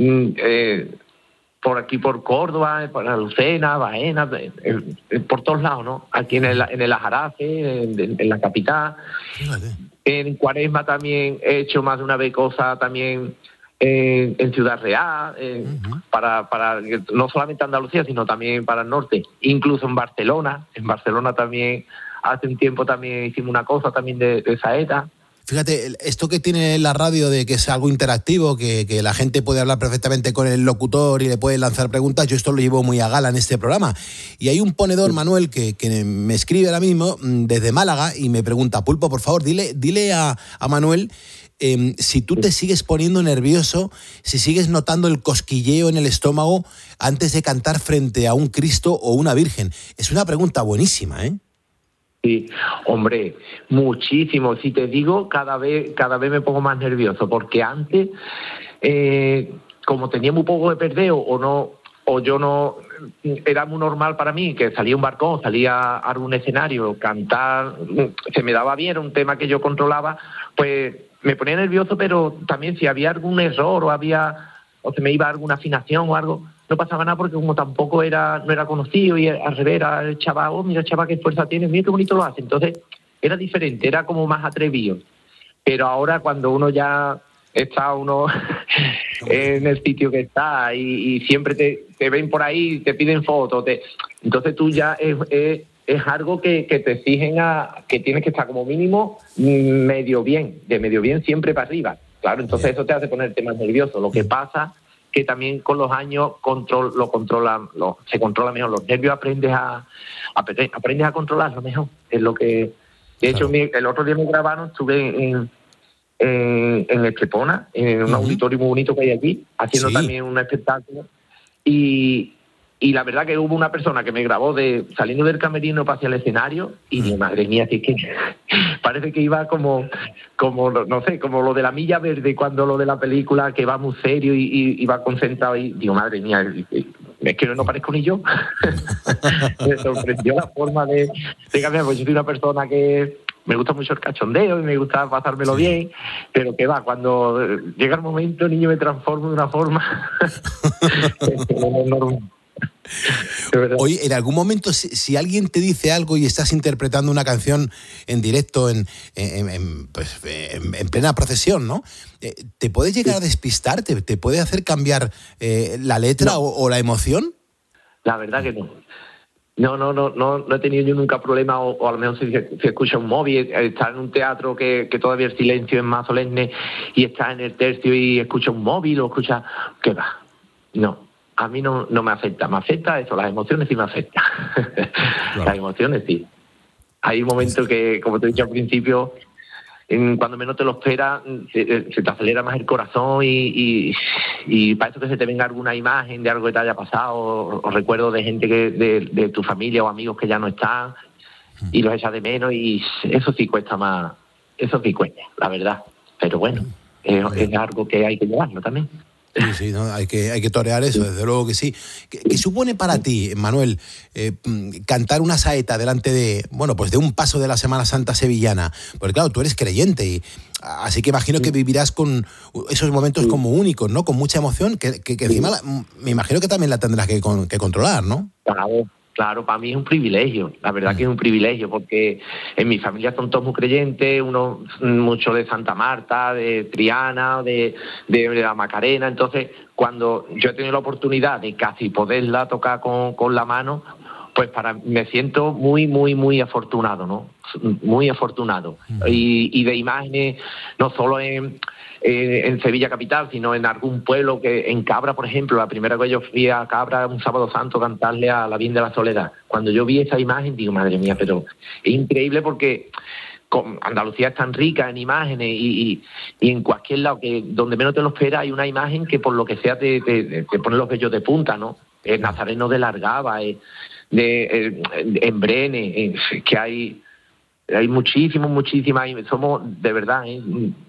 eh, por aquí por Córdoba, por Lucena, Baena, eh, eh, por todos lados, ¿no? Aquí en el, en el Ajarace, en, en la capital. Fíjate. En Cuaresma también he hecho más de una vez cosas también... En, en Ciudad Real, eh, uh-huh. para, para no solamente Andalucía, sino también para el norte, incluso en Barcelona. En Barcelona también, hace un tiempo también hicimos una cosa también de, de saeta. Fíjate, esto que tiene la radio de que es algo interactivo, que, que la gente puede hablar perfectamente con el locutor y le puede lanzar preguntas, yo esto lo llevo muy a gala en este programa. Y hay un ponedor, Manuel, que, que me escribe ahora mismo desde Málaga y me pregunta, Pulpo, por favor, dile, dile a, a Manuel... Eh, si tú te sigues poniendo nervioso, si sigues notando el cosquilleo en el estómago antes de cantar frente a un Cristo o una Virgen. Es una pregunta buenísima, ¿eh? Sí, hombre, muchísimo. Si te digo, cada vez, cada vez me pongo más nervioso, porque antes, eh, como tenía muy poco de perdeo o no, o yo no, era muy normal para mí que salía un barcón, salía a algún escenario, cantar, se me daba bien, era un tema que yo controlaba, pues me ponía nervioso, pero también si había algún error o había o se me iba alguna afinación o algo, no pasaba nada porque como tampoco era no era conocido y al revés era el chaval, oh, mira chaval qué fuerza tiene, mira qué bonito lo hace. Entonces era diferente, era como más atrevido. Pero ahora cuando uno ya está uno en el sitio que está y, y siempre te, te ven por ahí, te piden fotos, te, entonces tú ya es... es es algo que, que te exigen a que tienes que estar como mínimo medio bien, de medio bien siempre para arriba. Claro, entonces eso te hace ponerte más nervioso. Lo que pasa que también con los años control, lo controla, lo, se controla mejor. Los nervios aprendes a, a aprendes a controlarlo mejor. Es lo que, de hecho, mi, el otro día me grabaron, estuve en, en, en Estepona, en un uh-huh. auditorio muy bonito que hay aquí, haciendo sí. también un espectáculo y Y la verdad que hubo una persona que me grabó de saliendo del camerino hacia el escenario y mi madre mía, que, que parece que iba como, como, no sé, como lo de la milla verde cuando lo de la película que va muy serio y, y, y va concentrado y digo, madre mía, es que no parezco ni yo. Me sorprendió la forma de, de cambiar, pues yo soy una persona que me gusta mucho el cachondeo y me gusta pasármelo sí. bien, pero que va, cuando llega el momento el niño me transforma de una forma normal. Oye, en algún momento, si, si alguien te dice algo y estás interpretando una canción en directo, en, en, en, pues, en, en plena procesión, ¿no? ¿Te puede llegar a despistar? ¿Te, te puede hacer cambiar eh, la letra no. o, o la emoción? La verdad que no. No, no, no, no, no he tenido yo nunca problema, o, o a lo mejor si se escucha un móvil, estar en un teatro que, que todavía el silencio es más solemne y estás en el tercio y escucha un móvil o escucha... ¿Qué va? No, a mí no, no me afecta. Me afecta eso, las emociones sí me afectan. Claro. Las emociones sí. Hay un momento que, como te he dicho al principio, en, cuando menos te lo esperas, se, se te acelera más el corazón y, y, y para eso que se te venga alguna imagen de algo que te haya pasado o, o recuerdos de gente que de, de tu familia o amigos que ya no están y los echas de menos, y eso sí cuesta más, eso sí cuesta, la verdad. Pero bueno, es, es algo que hay que llevarlo también. Sí, sí, ¿no? hay que hay que torear eso, desde luego que sí. ¿Qué, qué supone para ti, Manuel, eh, cantar una saeta delante de, bueno, pues de un paso de la Semana Santa sevillana? Porque claro, tú eres creyente, y así que imagino que vivirás con esos momentos como únicos, ¿no? Con mucha emoción, que, que, que encima la, me imagino que también la tendrás que, con, que controlar, ¿no? Claro. Claro, para mí es un privilegio, la verdad que es un privilegio, porque en mi familia son todos muy creyentes, uno mucho de Santa Marta, de Triana, de, de, de la Macarena. Entonces, cuando yo he tenido la oportunidad de casi poderla tocar con, con la mano, pues para me siento muy, muy, muy afortunado, ¿no? Muy afortunado. Y, y de imágenes, no solo en... en Sevilla capital, sino en algún pueblo, que en Cabra, por ejemplo, la primera vez que yo fui a Cabra un sábado santo a cantarle a la Virgen de la Soledad. Cuando yo vi esa imagen, digo, madre mía, pero es increíble, porque Andalucía es tan rica en imágenes y, y, y en cualquier lado, que donde menos te lo esperas, hay una imagen que por lo que sea te, te, te pone los vellos de punta, ¿no? El Nazareno de Largaba, de, de, en Brene, que hay, hay muchísimos, muchísimas, somos de verdad, ¿eh?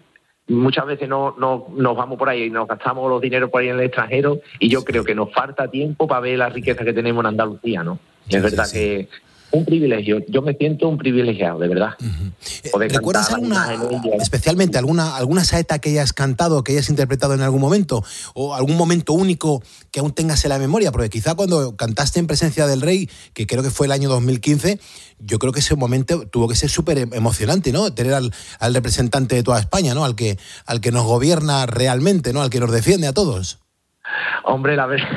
Muchas veces no, no nos vamos por ahí y nos gastamos los dineros por ahí en el extranjero, y yo creo que nos falta tiempo para ver la riqueza que tenemos en Andalucía, ¿no? Sí, es verdad sí, sí. que un privilegio, yo me siento un privilegiado, de verdad. Uh-huh. ¿Recuerdas alguna, especialmente alguna, alguna saeta que hayas cantado, que hayas interpretado en algún momento, o algún momento único que aún tengas en la memoria? Porque quizá cuando cantaste en presencia del rey, que creo que fue el año dos mil quince, yo creo que ese momento tuvo que ser súper emocionante, ¿no? Tener al, al representante de toda España, ¿no? Al que, al que nos gobierna realmente, ¿no? Al que nos defiende a todos. Hombre, la, ver...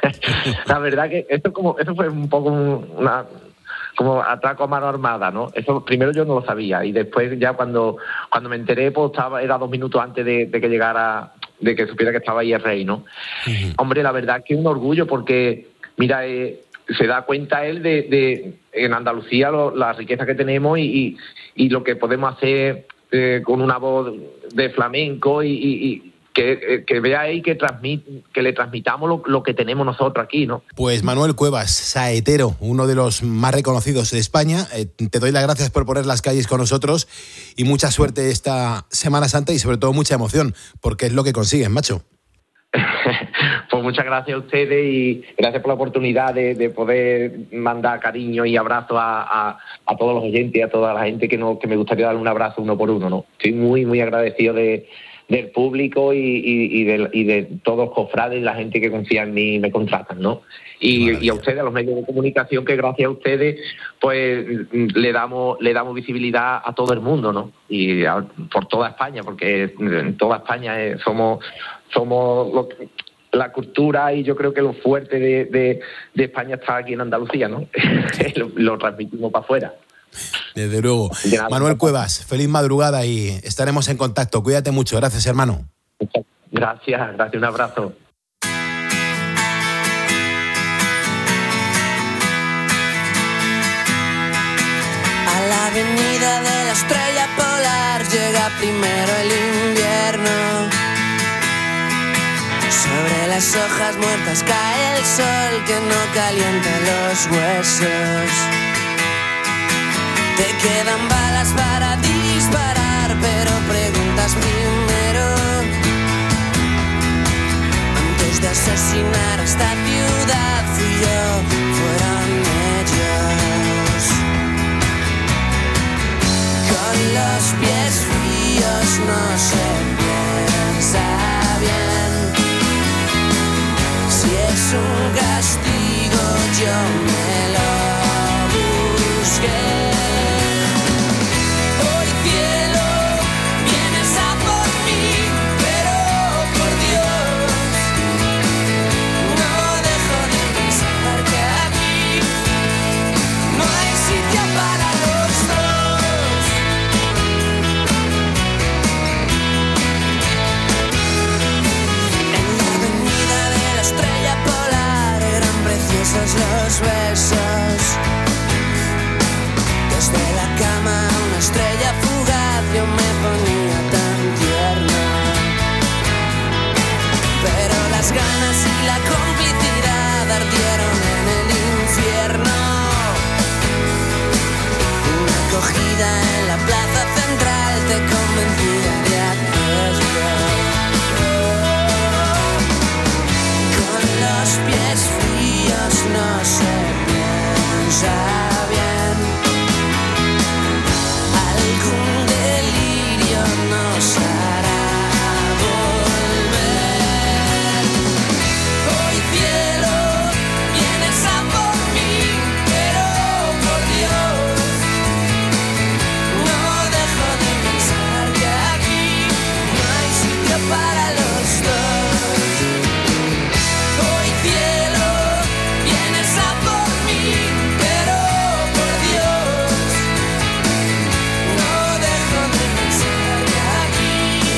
la verdad que esto, como, eso fue un poco una... como atraco a mano armada, ¿no? Eso primero yo no lo sabía, y después ya cuando cuando me enteré, pues estaba, era dos minutos antes de, de que llegara, de que supiera que estaba ahí el rey, ¿no? Uh-huh. Hombre, la verdad que es un orgullo, porque, mira, eh, se da cuenta él de, de en Andalucía lo, la riqueza que tenemos y, y, y lo que podemos hacer eh, con una voz de flamenco, y, y, y que, que vea ahí que transmit, que le transmitamos lo, lo que tenemos nosotros aquí, ¿no? Pues Manuel Cuevas, saetero, uno de los más reconocidos de España, eh, te doy las gracias por poner las calles con nosotros, y mucha suerte esta Semana Santa, y sobre todo mucha emoción, porque es lo que consigues, macho. Pues muchas gracias a ustedes, y gracias por la oportunidad de, de poder mandar cariño y abrazos a, a, a todos los oyentes y a toda la gente que, no, que me gustaría darle un abrazo uno por uno, ¿no? Estoy muy, muy agradecido de del público y, y, y, de, y de todos los cofrades y la gente que confía en mí y me contratan, ¿no? Y, y a ustedes, a los medios de comunicación, que gracias a ustedes pues le damos le damos visibilidad a todo el mundo, ¿no? Y a, por toda España, porque en toda España eh, somos somos lo, la cultura, y yo creo que lo fuerte de, de, de España está aquí en Andalucía, ¿no? lo, lo transmitimos para afuera. Desde luego. Manuel Cuevas, feliz madrugada, y estaremos en contacto. Cuídate mucho. Gracias, hermano. Gracias, gracias. Un abrazo. A la avenida de la estrella polar llega primero el invierno. Sobre las hojas muertas cae el sol que no calienta los huesos. Te quedan balas para disparar, pero preguntas primero. Antes de asesinar esta ciudad, fui yo, fueron ellos. Con los pies fríos no se piensa bien. Si es un castigo, yo me lo busqué. yo me ponía tan tierna. Pero las ganas y la complicidad ardieron en el infierno. Una acogida en la plaza central te convencía de hacerlo. Con los pies fríos no se piensa bien. Algún delirio nos hará volver. Hoy cielo, vienes a por mí, pero por Dios, no dejo de pensar que aquí no hay sitio para los dos. Hoy cielo, vienes a por mí, pero por Dios, no dejo de pensar que aquí.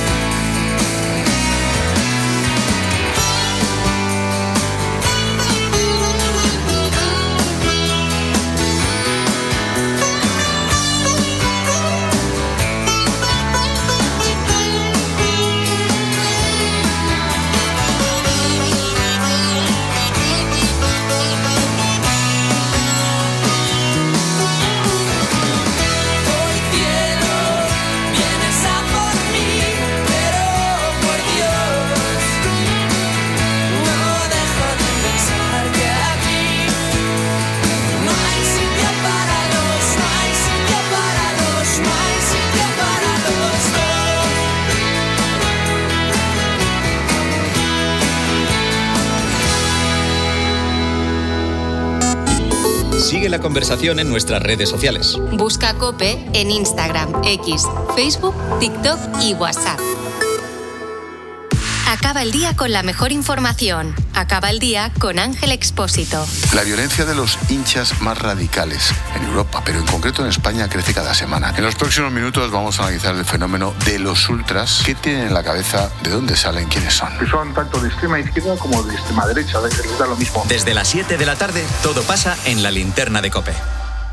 Hoy cielo, vienes a por mí, pero por Dios, no dejo de pensar que aquí no hay sitio para los, no hay sitio para los, no hay sitio para los dos. Sigue la conversación en nuestras redes sociales. Busca COPE en Instagram, X, Facebook, TikTok y WhatsApp. Acaba el día con la mejor información. Acaba el día con Ángel Expósito. La violencia de los hinchas más radicales en Europa, pero en concreto en España, crece cada semana. En los próximos minutos vamos a analizar el fenómeno de los ultras. ¿Qué tienen en la cabeza? ¿De dónde salen? ¿Quiénes son? Son tanto de extrema izquierda como de extrema derecha, les da lo mismo. Desde las siete de la tarde, todo pasa en la linterna de COPE.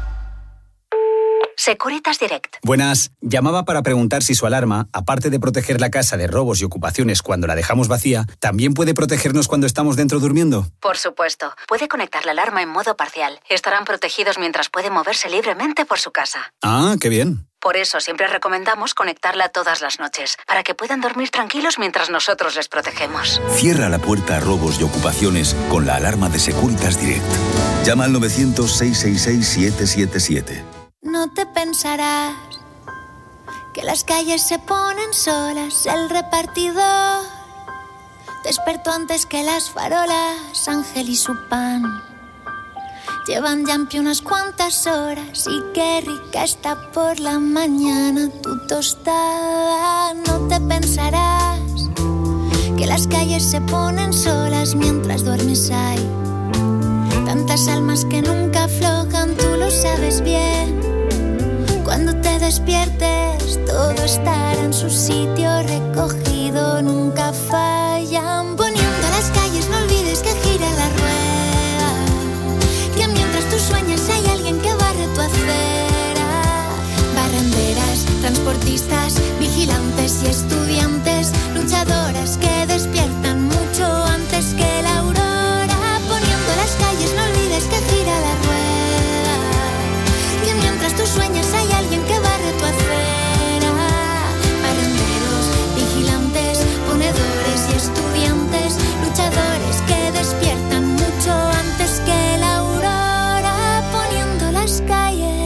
Securitas Direct. Buenas. Llamaba para preguntar si su alarma, aparte de proteger la casa de robos y ocupaciones cuando la dejamos vacía, también puede protegernos cuando estamos dentro durmiendo. Por supuesto. Puede conectar la alarma en modo parcial. Estarán protegidos mientras pueden moverse libremente por su casa. Ah, qué bien. Por eso siempre recomendamos conectarla todas las noches, para que puedan dormir tranquilos mientras nosotros les protegemos. Cierra la puerta a robos y ocupaciones con la alarma de Securitas Direct. Llama al novecientos, seiscientos sesenta y seis, siete siete siete. No te pensarás que las calles se ponen solas, el repartidor despertó antes que las farolas, Ángel y su pan llevan ya en pie unas cuantas horas y qué rica está por la mañana tu tostada. No te pensarás que las calles se ponen solas mientras duermes hay tantas almas que nunca aflojan, tú lo sabes bien. Cuando te despiertes, todo estará en su sitio recogido, nunca fallan. Poniendo las calles, no olvides que gira la rueda, que mientras tú sueñas hay alguien que barre tu acera. Barrenderas, transportistas, vigilantes y estudiantes, luchadoras que despiertan mucho antes que la aurora. Poniendo las calles, no olvides que gira la rueda, que mientras tú sueñas hay alguien que barre tu acera. Barrenderos, vigilantes, ponedores y estudiantes, luchadores que despiertan mucho antes que la aurora. Poniendo las calles.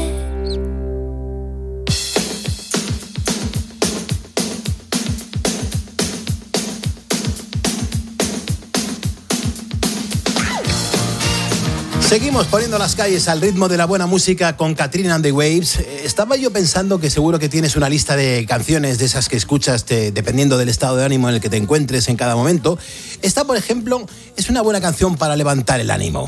Seguimos poniendo las calles al ritmo de la buena música con Katrina and the Waves. Estaba yo pensando que seguro que tienes una lista de canciones de esas que escuchas te, dependiendo del estado de ánimo en el que te encuentres en cada momento. Esta, por ejemplo, es una buena canción para levantar el ánimo.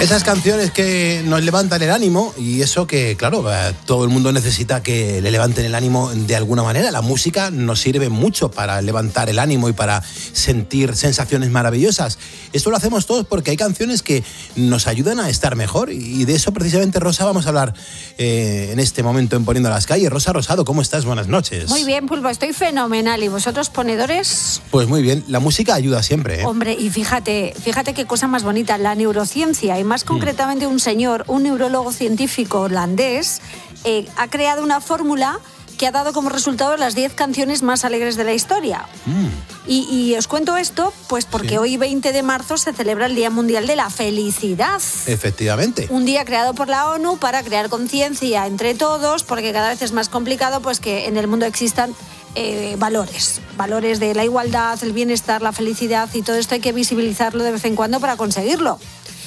Esas canciones que nos levantan el ánimo, y eso que, claro, todo el mundo necesita que le levanten el ánimo de alguna manera. La música nos sirve mucho para levantar el ánimo y para sentir sensaciones maravillosas. Esto lo hacemos todos porque hay canciones que nos ayudan a estar mejor, y de eso precisamente, Rosa, vamos a hablar eh, en este momento en Poniendo las Calles. Rosa Rosado, ¿cómo estás? Buenas noches. Muy bien, Pulpo, estoy fenomenal. ¿Y vosotros, ponedores? Pues muy bien, la música ayuda siempre, ¿eh? Hombre, y fíjate, fíjate qué cosa más bonita, la neurociencia, y más concretamente un señor, un neurólogo científico holandés, eh, ha creado una fórmula que ha dado como resultado las diez canciones más alegres de la historia. Mm. Y, y os cuento esto, pues porque sí. Hoy, veinte de marzo, se celebra el Día Mundial de la Felicidad. Efectivamente. Un día creado por la ONU para crear conciencia entre todos, porque cada vez es más complicado pues que en el mundo existan eh, valores. Valores de la igualdad, el bienestar, la felicidad, y todo esto hay que visibilizarlo de vez en cuando para conseguirlo.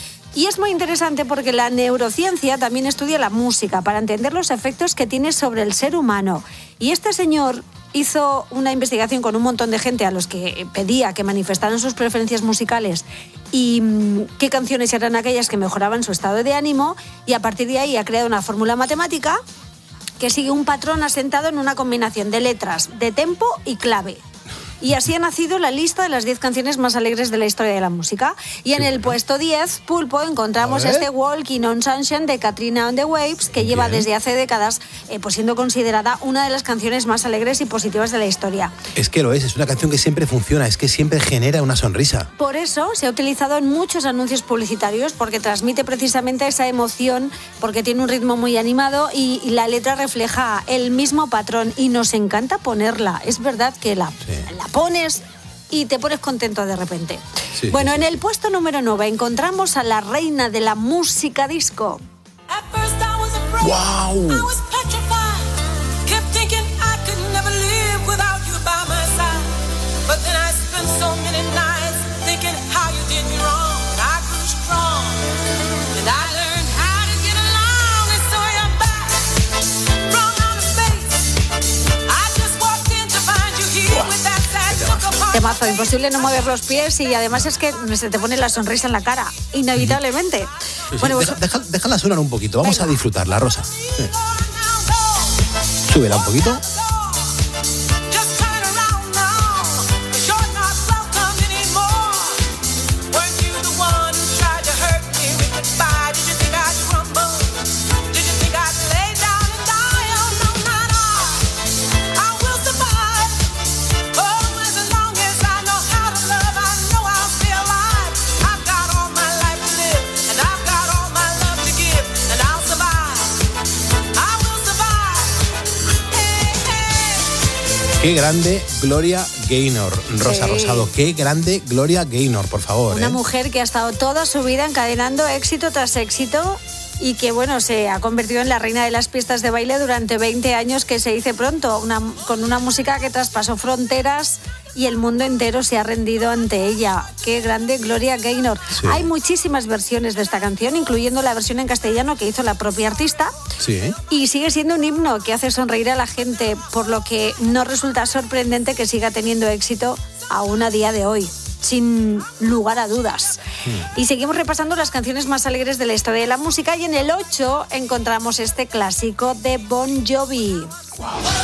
Y es muy interesante porque la neurociencia también estudia la música para entender los efectos que tiene sobre el ser humano. Y este señor hizo una investigación con un montón de gente a los que pedía que manifestaran sus preferencias musicales y mmm, qué canciones eran aquellas que mejoraban su estado de ánimo, y a partir de ahí ha creado una fórmula matemática que sigue un patrón asentado en una combinación de letras, de tempo y clave. Y así ha nacido la lista de las diez canciones más alegres de la historia de la música. Y en el puesto diez, Pulpo, encontramos este Walking on Sunshine de Katrina and the Waves, que lleva Bien. desde hace décadas eh, pues siendo considerada una de las canciones más alegres y positivas de la historia. Es que lo es, es una canción que siempre funciona, es que siempre genera una sonrisa. Por eso se ha utilizado en muchos anuncios publicitarios, porque transmite precisamente esa emoción, porque tiene un ritmo muy animado y, y la letra refleja el mismo patrón, y nos encanta ponerla. Es verdad que la, sí. la pones y te pones contento de repente. Sí, bueno, sí, sí. En el puesto número nueve encontramos a la reina de la música disco. ¡Wow! Temazo, imposible no mover los pies, y además es que se te pone la sonrisa en la cara, inevitablemente. Sí, bueno, deja, deja, déjala sonar un poquito, vamos Venga. a disfrutarla, Rosa. Sí. Súbela un poquito. Qué grande Gloria Gaynor, Rosa sí. Rosado, qué grande Gloria Gaynor, por favor. Una ¿eh? mujer que ha estado toda su vida encadenando éxito tras éxito, y que, bueno, se ha convertido en la reina de las pistas de baile durante veinte años, que se dice pronto, una, con una música que traspasó fronteras y el mundo entero se ha rendido ante ella. Qué grande Gloria Gaynor. Sí. Hay muchísimas versiones de esta canción, incluyendo la versión en castellano que hizo la propia artista. Sí. Y sigue siendo un himno que hace sonreír a la gente, por lo que no resulta sorprendente que siga teniendo éxito aún a día de hoy, sin lugar a dudas. Hmm. Y seguimos repasando las canciones más alegres de la historia de la música, y en el ocho encontramos este clásico de Bon Jovi. Wow.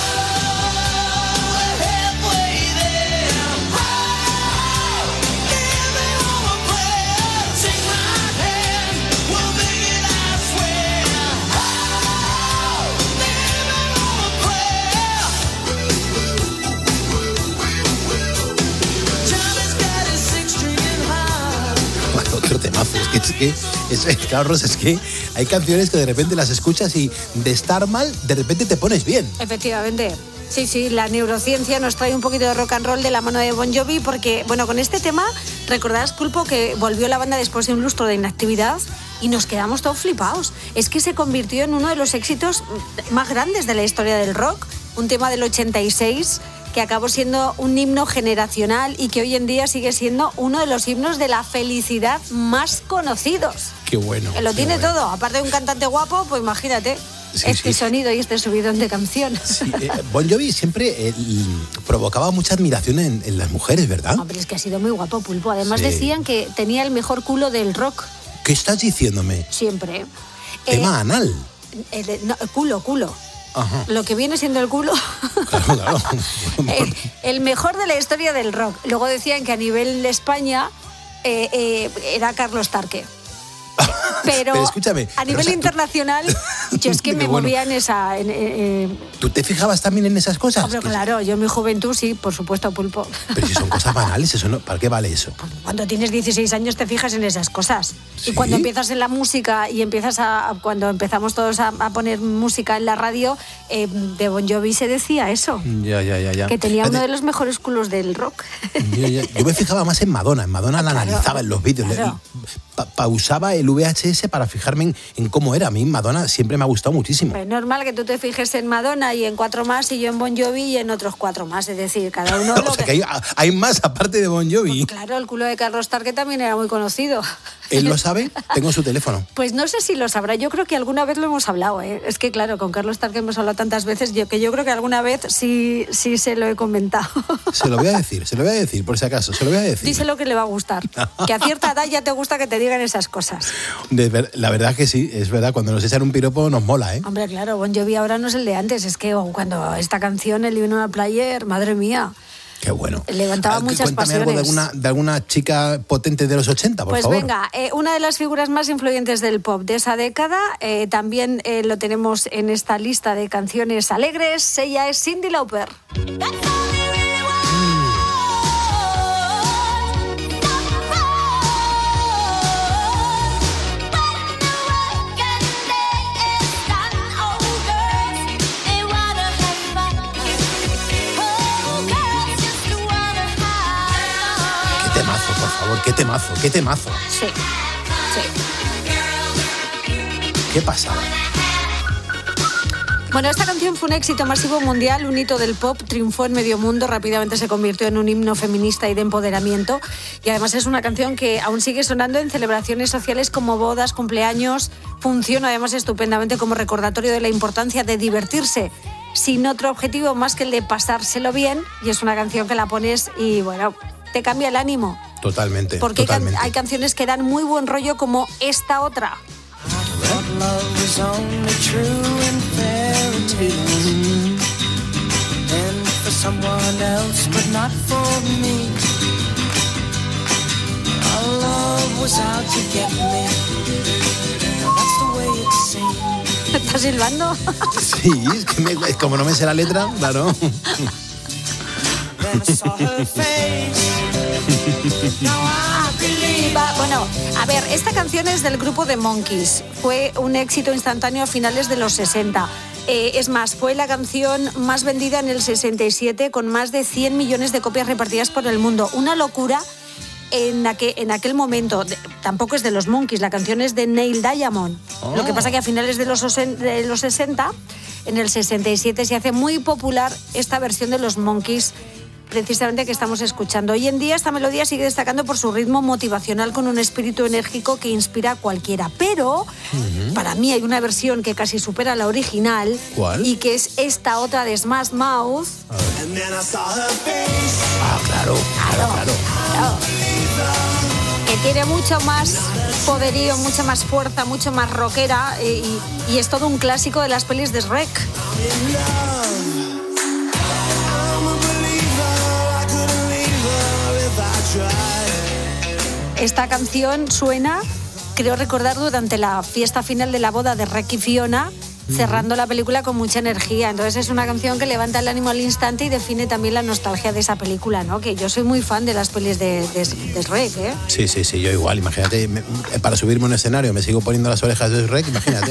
Otro temazo, es que, es que es, es, Carlos, es que hay canciones que de repente las escuchas y de estar mal, de repente te pones bien. Efectivamente. Sí, sí, la neurociencia nos trae un poquito de rock and roll de la mano de Bon Jovi, porque, bueno, con este tema, recordarás, Pulpo, que volvió la banda después de un lustro de inactividad y nos quedamos todos flipados. Es que se convirtió en uno de los éxitos más grandes de la historia del rock, un tema del ochenta y seis que acabó siendo un himno generacional y que hoy en día sigue siendo uno de los himnos de la felicidad más conocidos. Qué bueno. Que lo qué tiene bueno. todo, aparte de un cantante guapo, pues imagínate. Sí, este sí. sonido y este subidón de canción. Sí, eh, Bon Jovi siempre eh, provocaba mucha admiración en, en las mujeres, ¿verdad? Hombre, es que ha sido muy guapo, Pulpo. Además Sí. decían que tenía el mejor culo del rock. ¿Qué estás diciéndome? Siempre. Tema eh, anal. El, no, culo, culo. Ajá. Lo que viene siendo el culo. Claro, claro. el, el mejor de la historia del rock. Luego decían que a nivel de España eh, eh, era Carlos Tarque. Pero, Pero escúchame, a nivel Rosa, internacional, tú... yo es que me bueno. movía en esa... En, eh, ¿Tú te fijabas también en esas cosas? Hombre, claro, yo en mi juventud sí, por supuesto, Pulpo. Pero si son cosas banales, eso no, ¿para qué vale eso? Cuando tienes dieciséis años te fijas en esas cosas. ¿Sí? Y cuando empiezas en la música y empiezas a... Cuando empezamos todos a, a poner música en la radio, eh, de Bon Jovi se decía eso. Ya, ya, ya, ya. Que tenía Fíjate, uno de los mejores culos del rock. Yo, yo, yo me fijaba más en Madonna. En Madonna la Claro, analizaba en los vídeos. claro. Pa- pausaba el V H S para fijarme en, en cómo era. A mí Madonna siempre me ha gustado muchísimo. Es normal que tú te fijes en Madonna y en cuatro más y yo en Bon Jovi y en otros cuatro más. Es decir, cada uno... O lo sea que... que hay, hay más aparte de Bon Jovi. Claro, el culo de Carlos Tarque también era muy conocido. ¿Él lo sabe? Tengo su teléfono. Pues no sé si lo sabrá. Yo creo que alguna vez lo hemos hablado, ¿eh? Es que claro, con Carlos Tarque hemos hablado tantas veces yo, que yo creo que alguna vez sí, sí se lo he comentado. Se lo voy a decir, se lo voy a decir, por si acaso, se lo voy a decir. Díselo que le va a gustar. Que a cierta edad ya te gusta que te digan esas cosas. De ver- la verdad que sí, es verdad, cuando nos echan un piropo nos mola, ¿eh? Hombre, claro, Bon Jovi ahora no es el de antes. Es que oh, cuando esta canción, el himno al player, madre mía, Qué bueno. levantaba Ah, muchas Cuéntame pasiones. algo de alguna, de alguna chica potente de los ochenta, por Pues favor. venga, eh, una de las figuras más influyentes del pop de esa década, eh, también eh, lo tenemos en esta lista de canciones alegres, ella es Cyndi Lauper. Qué temazo, por favor, qué temazo, qué temazo. Sí, sí. ¿Qué pasa? Bueno, esta canción fue un éxito masivo mundial, un hito del pop, triunfó en medio mundo, rápidamente se convirtió en un himno feminista y de empoderamiento. Y además es una canción que aún sigue sonando en celebraciones sociales como bodas, cumpleaños. Funciona además estupendamente como recordatorio de la importancia de divertirse sin otro objetivo más que el de pasárselo bien. Y es una canción que la pones y, bueno, te cambia el ánimo. Totalmente, Porque hay, can- totalmente. hay canciones que dan muy buen rollo como esta otra. Love is only true in fairy tales, and for someone else, but not for me. Our love was out to get me. Now that's the way it seems. ¿Estás silbando? Sí, es que me- es como no me sé la letra, claro. Then I saw her face. Now I believe. Va, Bueno, a ver, esta canción es del grupo The Monkees. Fue un éxito instantáneo a finales de los sesenta. Eh, es más, fue la canción más vendida en el sesenta y siete con más de cien millones de copias repartidas por el mundo. Una locura en, aquel, en aquel momento. De- tampoco es de los Monkees, la canción es de Neil Diamond. Oh. Lo que pasa que a finales de los, osen- de los sesenta, en el sesenta y siete, se hace muy popular esta versión de los Monkees, precisamente que estamos escuchando. Hoy en día esta melodía sigue destacando por su ritmo motivacional con un espíritu enérgico que inspira a cualquiera. Pero para mí hay una versión que casi supera la original. ¿Cuál? Y que es esta otra de Smash Mouth. Ah, claro, claro, claro. Claro. Que tiene mucho más poderío, mucha más fuerza, mucho más rockera eh, y, y es todo un clásico de las pelis de Shrek. Esta canción suena, creo recordar, durante la fiesta final de la boda de Rek y Fiona, cerrando la película con mucha energía. Entonces es una canción que levanta el ánimo al instante y define también la nostalgia de esa película, ¿no? Que yo soy muy fan de las pelis de, de, de Shrek, ¿eh? Sí, sí, sí, yo igual, imagínate, me- para subirme a un escenario me sigo poniendo las orejas de Shrek, imagínate.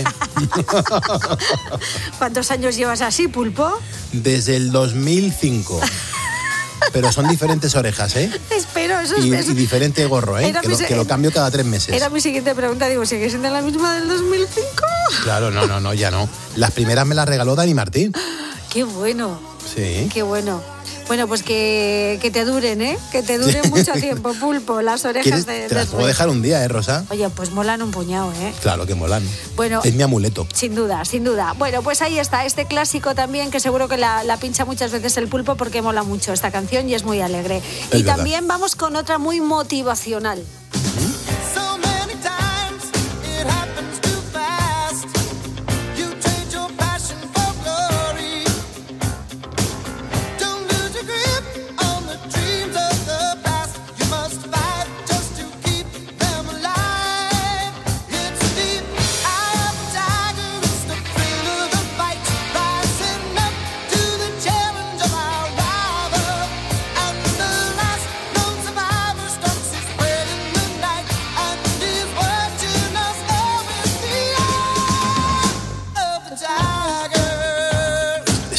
¿Cuántos años llevas así, Pulpo? Desde el dos mil cinco. Pero son diferentes orejas, ¿eh? Espero, eso es... Y, eso- y diferente gorro, ¿eh? Era Que mi lo, se- que lo cambio cada tres meses. Era mi siguiente pregunta, digo, ¿sigue siendo la misma del dos mil cinco? Claro, no, no, no, ya no. Las primeras me las regaló Dani Martín. Qué bueno, Sí. qué bueno. Bueno, pues que, que te duren, ¿eh? Que te duren mucho tiempo, Pulpo, las orejas ¿Quieres? de... Te las de puedo Shrek. dejar un día, ¿eh, Rosa? Oye, pues molan un puñado, ¿eh? Claro que molan. Bueno, Es mi amuleto. sin duda, sin duda. Bueno, pues ahí está, este clásico también, que seguro que la, la pincha muchas veces el Pulpo porque mola mucho esta canción y es muy alegre. Es y verdad. también vamos con otra muy motivacional. So many times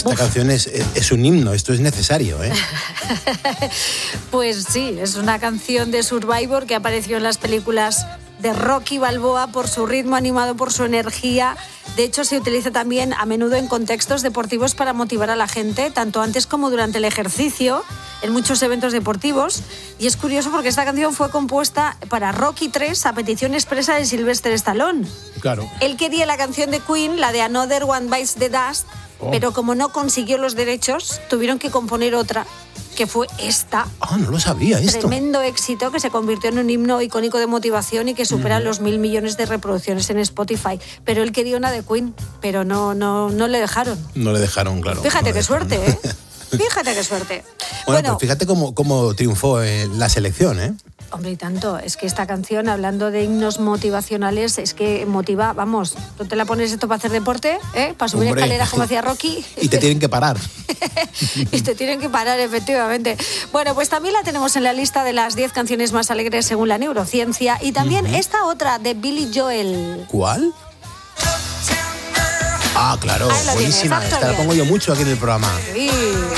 esta Uf. canción es, es un himno, esto es necesario, ¿eh? Pues sí, es una canción de Survivor que apareció en las películas de Rocky Balboa por su ritmo animado, por su energía. De hecho, se utiliza también a menudo en contextos deportivos para motivar a la gente, tanto antes como durante el ejercicio, en muchos eventos deportivos. Y es curioso porque esta canción fue compuesta para Rocky tres a petición expresa de Sylvester Stallone. Claro. Él quería la canción de Queen, la de Another One Bites the Dust, oh. pero como no consiguió los derechos, tuvieron que componer otra, que fue esta. Ah, no lo sabía esto. Tremendo éxito que se convirtió en un himno icónico de motivación y que supera mm. los mil millones de reproducciones en Spotify. Pero él quería una de Queen, pero no, no, no le dejaron. No le dejaron, claro. Fíjate no qué suerte, ¿eh? Fíjate qué suerte. Bueno, bueno, pues fíjate cómo, cómo triunfó en la selección, ¿eh? Hombre, y tanto. Es que esta canción, hablando de himnos motivacionales, es que motiva, vamos, tú te la pones esto para hacer deporte, ¿eh? Para subir Hombre. escaleras como hacía Rocky. Y te tienen que parar. Y te tienen que parar, efectivamente. Bueno, pues también la tenemos en la lista de las diez canciones más alegres según la neurociencia. Y también uh-huh. esta otra de Billy Joel. ¿Cuál? Ah, claro, buenísima. Esta la pongo yo mucho aquí en el programa. Sí.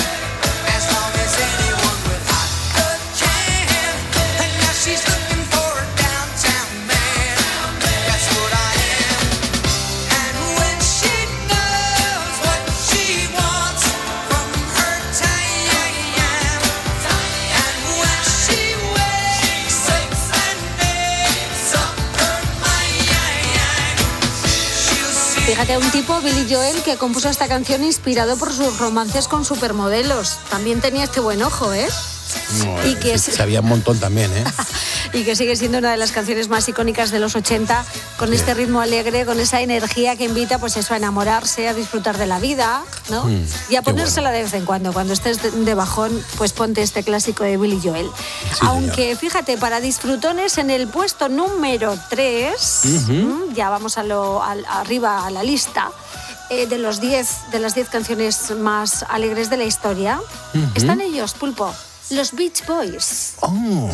Fíjate, un tipo, Billy Joel, que compuso esta canción inspirado por sus romances con supermodelos. También tenía este buen ojo, ¿eh? No, y que sabía un montón también, ¿eh? Y que sigue siendo una de las canciones más icónicas de los ochenta, con este ritmo alegre, con esa energía que invita, pues eso, a enamorarse, a disfrutar de la vida, ¿no? Mm, y a ponérsela bueno. de vez en cuando. Cuando estés de bajón, pues ponte este clásico de Billy Joel. Sí, Aunque, señor. fíjate, para disfrutones, en el puesto número tres, uh-huh. ya vamos a lo, a, arriba a la lista, eh, de los diez, de las diez canciones más alegres de la historia, uh-huh. están ellos, Pulpo. Los Beach Boys. Oh.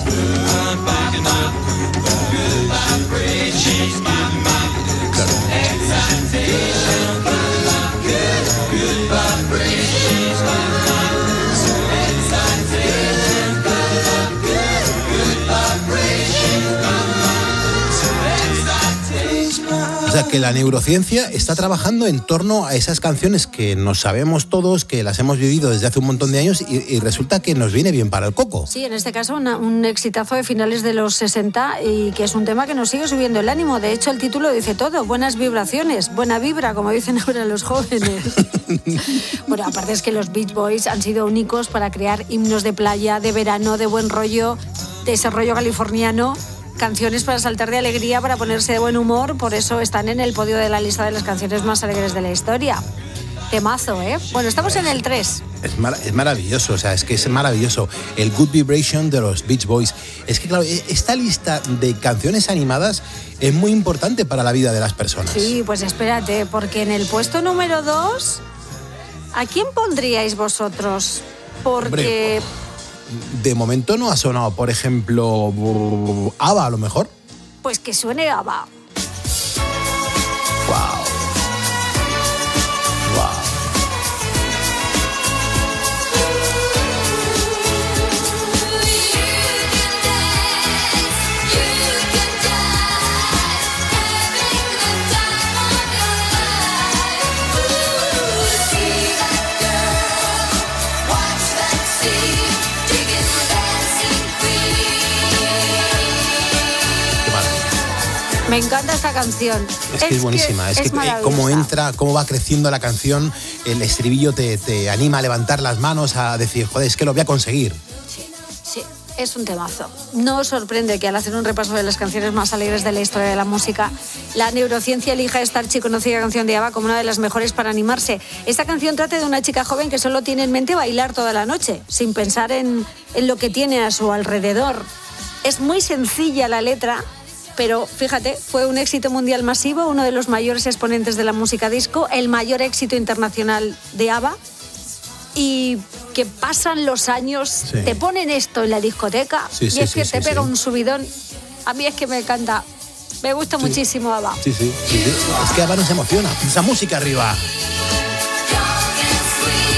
O sea, que la neurociencia está trabajando en torno a esas canciones que nos sabemos todos, que las hemos vivido desde hace un montón de años y, y resulta que nos viene bien para el coco. Sí, en este caso una, un exitazo de finales de los sesenta y que es un tema que nos sigue subiendo el ánimo. De hecho, el título dice todo, buenas vibraciones, buena vibra, como dicen ahora los jóvenes. Bueno, aparte es que los Beach Boys han sido únicos para crear himnos de playa, de verano, de buen rollo, de ese rollo californiano. Canciones para saltar de alegría, para ponerse de buen humor, por eso están en el podio de la lista de las canciones más alegres de la historia. Temazo, ¿eh? Bueno, estamos en el tres. Es, mar- es maravilloso, o sea, es que es maravilloso. El Good Vibration de los Beach Boys. Es que, claro, esta lista de canciones animadas es muy importante para la vida de las personas. Sí, pues espérate, porque en el puesto número dos, ¿a quién pondríais vosotros? Porque... Hombre, de momento no ha sonado, por ejemplo, ABBA a lo mejor. Pues que suene ABBA. Wow. Wow. Me encanta esta canción. Es que es, es buenísima, que es, es que cómo entra, cómo va creciendo la canción, el estribillo te, te anima a levantar las manos, a decir, joder, es que lo voy a conseguir. Sí, sí, es un temazo. No os sorprende que al hacer un repaso de las canciones más alegres de la historia de la música, la neurociencia elija esta archiconocida canción de ABBA como una de las mejores para animarse. Esta canción trata de una chica joven que solo tiene en mente bailar toda la noche, sin pensar en, en lo que tiene a su alrededor. Es muy sencilla la letra, pero fíjate, fue un éxito mundial masivo, uno de los mayores exponentes de la música disco, el mayor éxito internacional de ABBA, y que pasan los años, sí. te ponen esto en la discoteca, sí, sí, y es sí, que sí, te sí, pega sí. un subidón. A mí es que me encanta, me gusta sí. muchísimo ABBA. Sí, sí, sí, sí. Es que ABBA nos emociona, esa música arriba.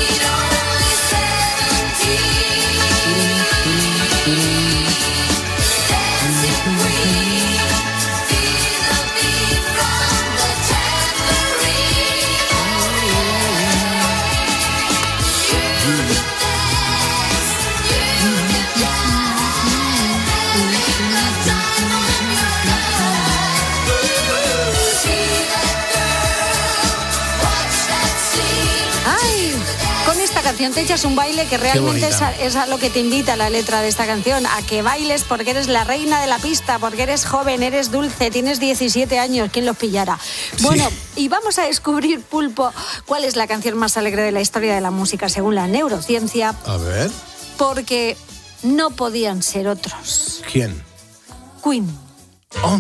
canción te echas un baile que realmente es a, es a lo que te invita la letra de esta canción, a que bailes porque eres la reina de la pista, porque eres joven, eres dulce, tienes diecisiete años, ¿quién los pillara? Sí. Bueno, y vamos a descubrir, Pulpo, cuál es la canción más alegre de la historia de la música según la neurociencia. A ver. Porque no podían ser otros. ¿Quién? Queen. Oh.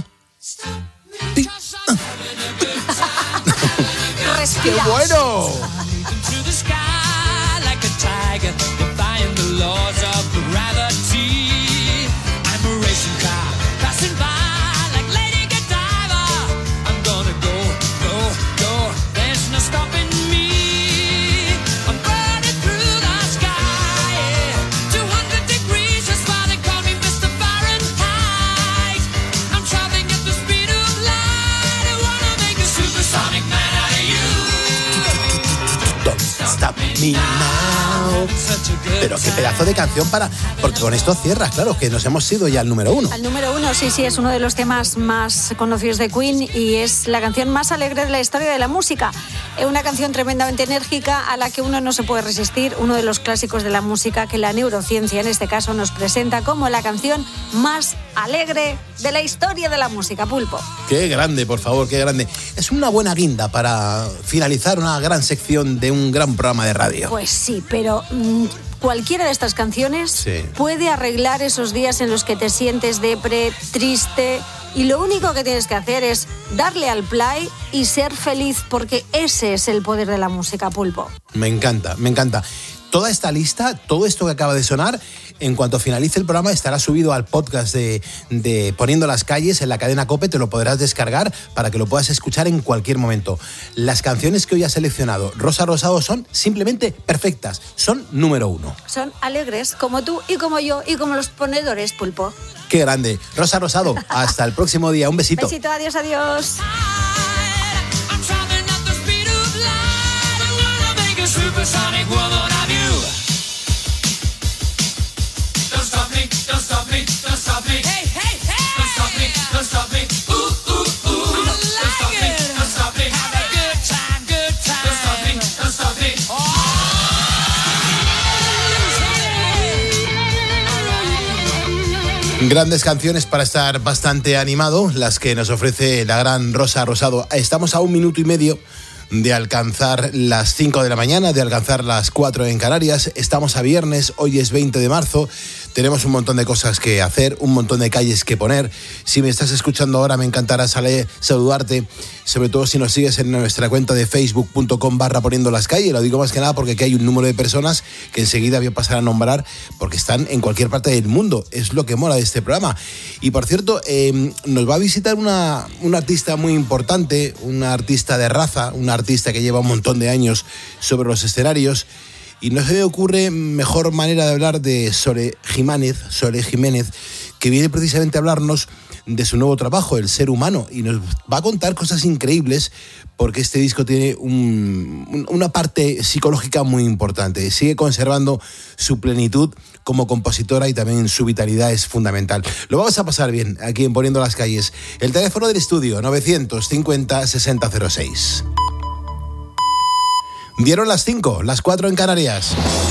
Respira. ¡Qué bueno! Me now. Pero qué pedazo de canción para... Porque con esto cierras, claro, que nos hemos ido ya al número uno. Al número uno, sí, sí, es uno de los temas más conocidos de Queen y es la canción más alegre de la historia de la música. Es una canción tremendamente enérgica a la que uno no se puede resistir, uno de los clásicos de la música que la neurociencia en este caso nos presenta como la canción más alegre de la historia de la música, Pulpo. Qué grande, por favor, qué grande. Es una buena guinda para finalizar una gran sección de un gran programa de radio. Pues sí, pero mmm, cualquiera de estas canciones sí. puede arreglar esos días en los que te sientes depre, triste, y lo único que tienes que hacer es darle al play y ser feliz, porque ese es el poder de la música, Pulpo. Me encanta, me encanta. Toda esta lista, todo esto que acaba de sonar, en cuanto finalice el programa estará subido al podcast de, de Poniendo las Calles en la cadena COPE, te lo podrás descargar para que lo puedas escuchar en cualquier momento. Las canciones que hoy ha seleccionado Rosa Rosado son simplemente perfectas, son número uno. Son alegres, como tú y como yo y como los ponedores, Pulpo. Qué grande. Rosa Rosado, hasta el próximo día, un besito. Besito, adiós, adiós. Supersonic woman of you. Don't stop me, don't stop me, don't stop me. Hey, hey, hey. Don't stop me, don't stop me. Ooh, ooh, ooh. Don't stop me, don't stop me. Have a good time, good time. Don't stop me, don't stop me. Oh. Grandes canciones para estar bastante animado, las que nos ofrece la gran Rosa Rosado. Estamos a un minuto y medio de alcanzar las cinco de la mañana, de alcanzar las cuatro en Canarias. Estamos a viernes, hoy es veinte de marzo. Tenemos un montón de cosas que hacer, un montón de calles que poner. Si me estás escuchando ahora, me encantará salir, saludarte, sobre todo si nos sigues en nuestra cuenta de facebook punto com barra poniendo las calles. Lo digo más que nada porque aquí hay un número de personas que enseguida voy a pasar a nombrar porque están en cualquier parte del mundo. Es lo que mola de este programa. Y por cierto, eh, nos va a visitar una, una artista muy importante, una artista de raza, una artista que lleva un montón de años sobre los escenarios. Y no se me ocurre mejor manera de hablar de Sole Jiménez, Sole Jiménez, que viene precisamente a hablarnos de su nuevo trabajo, El Ser Humano, y nos va a contar cosas increíbles porque este disco tiene un, una parte psicológica muy importante. Sigue conservando su plenitud como compositora y también su vitalidad es fundamental. Lo vamos a pasar bien aquí en Poniendo las Calles. El teléfono del estudio, novecientos cincuenta sesenta cero seis. Dieron las cinco, las cuatro en Canarias.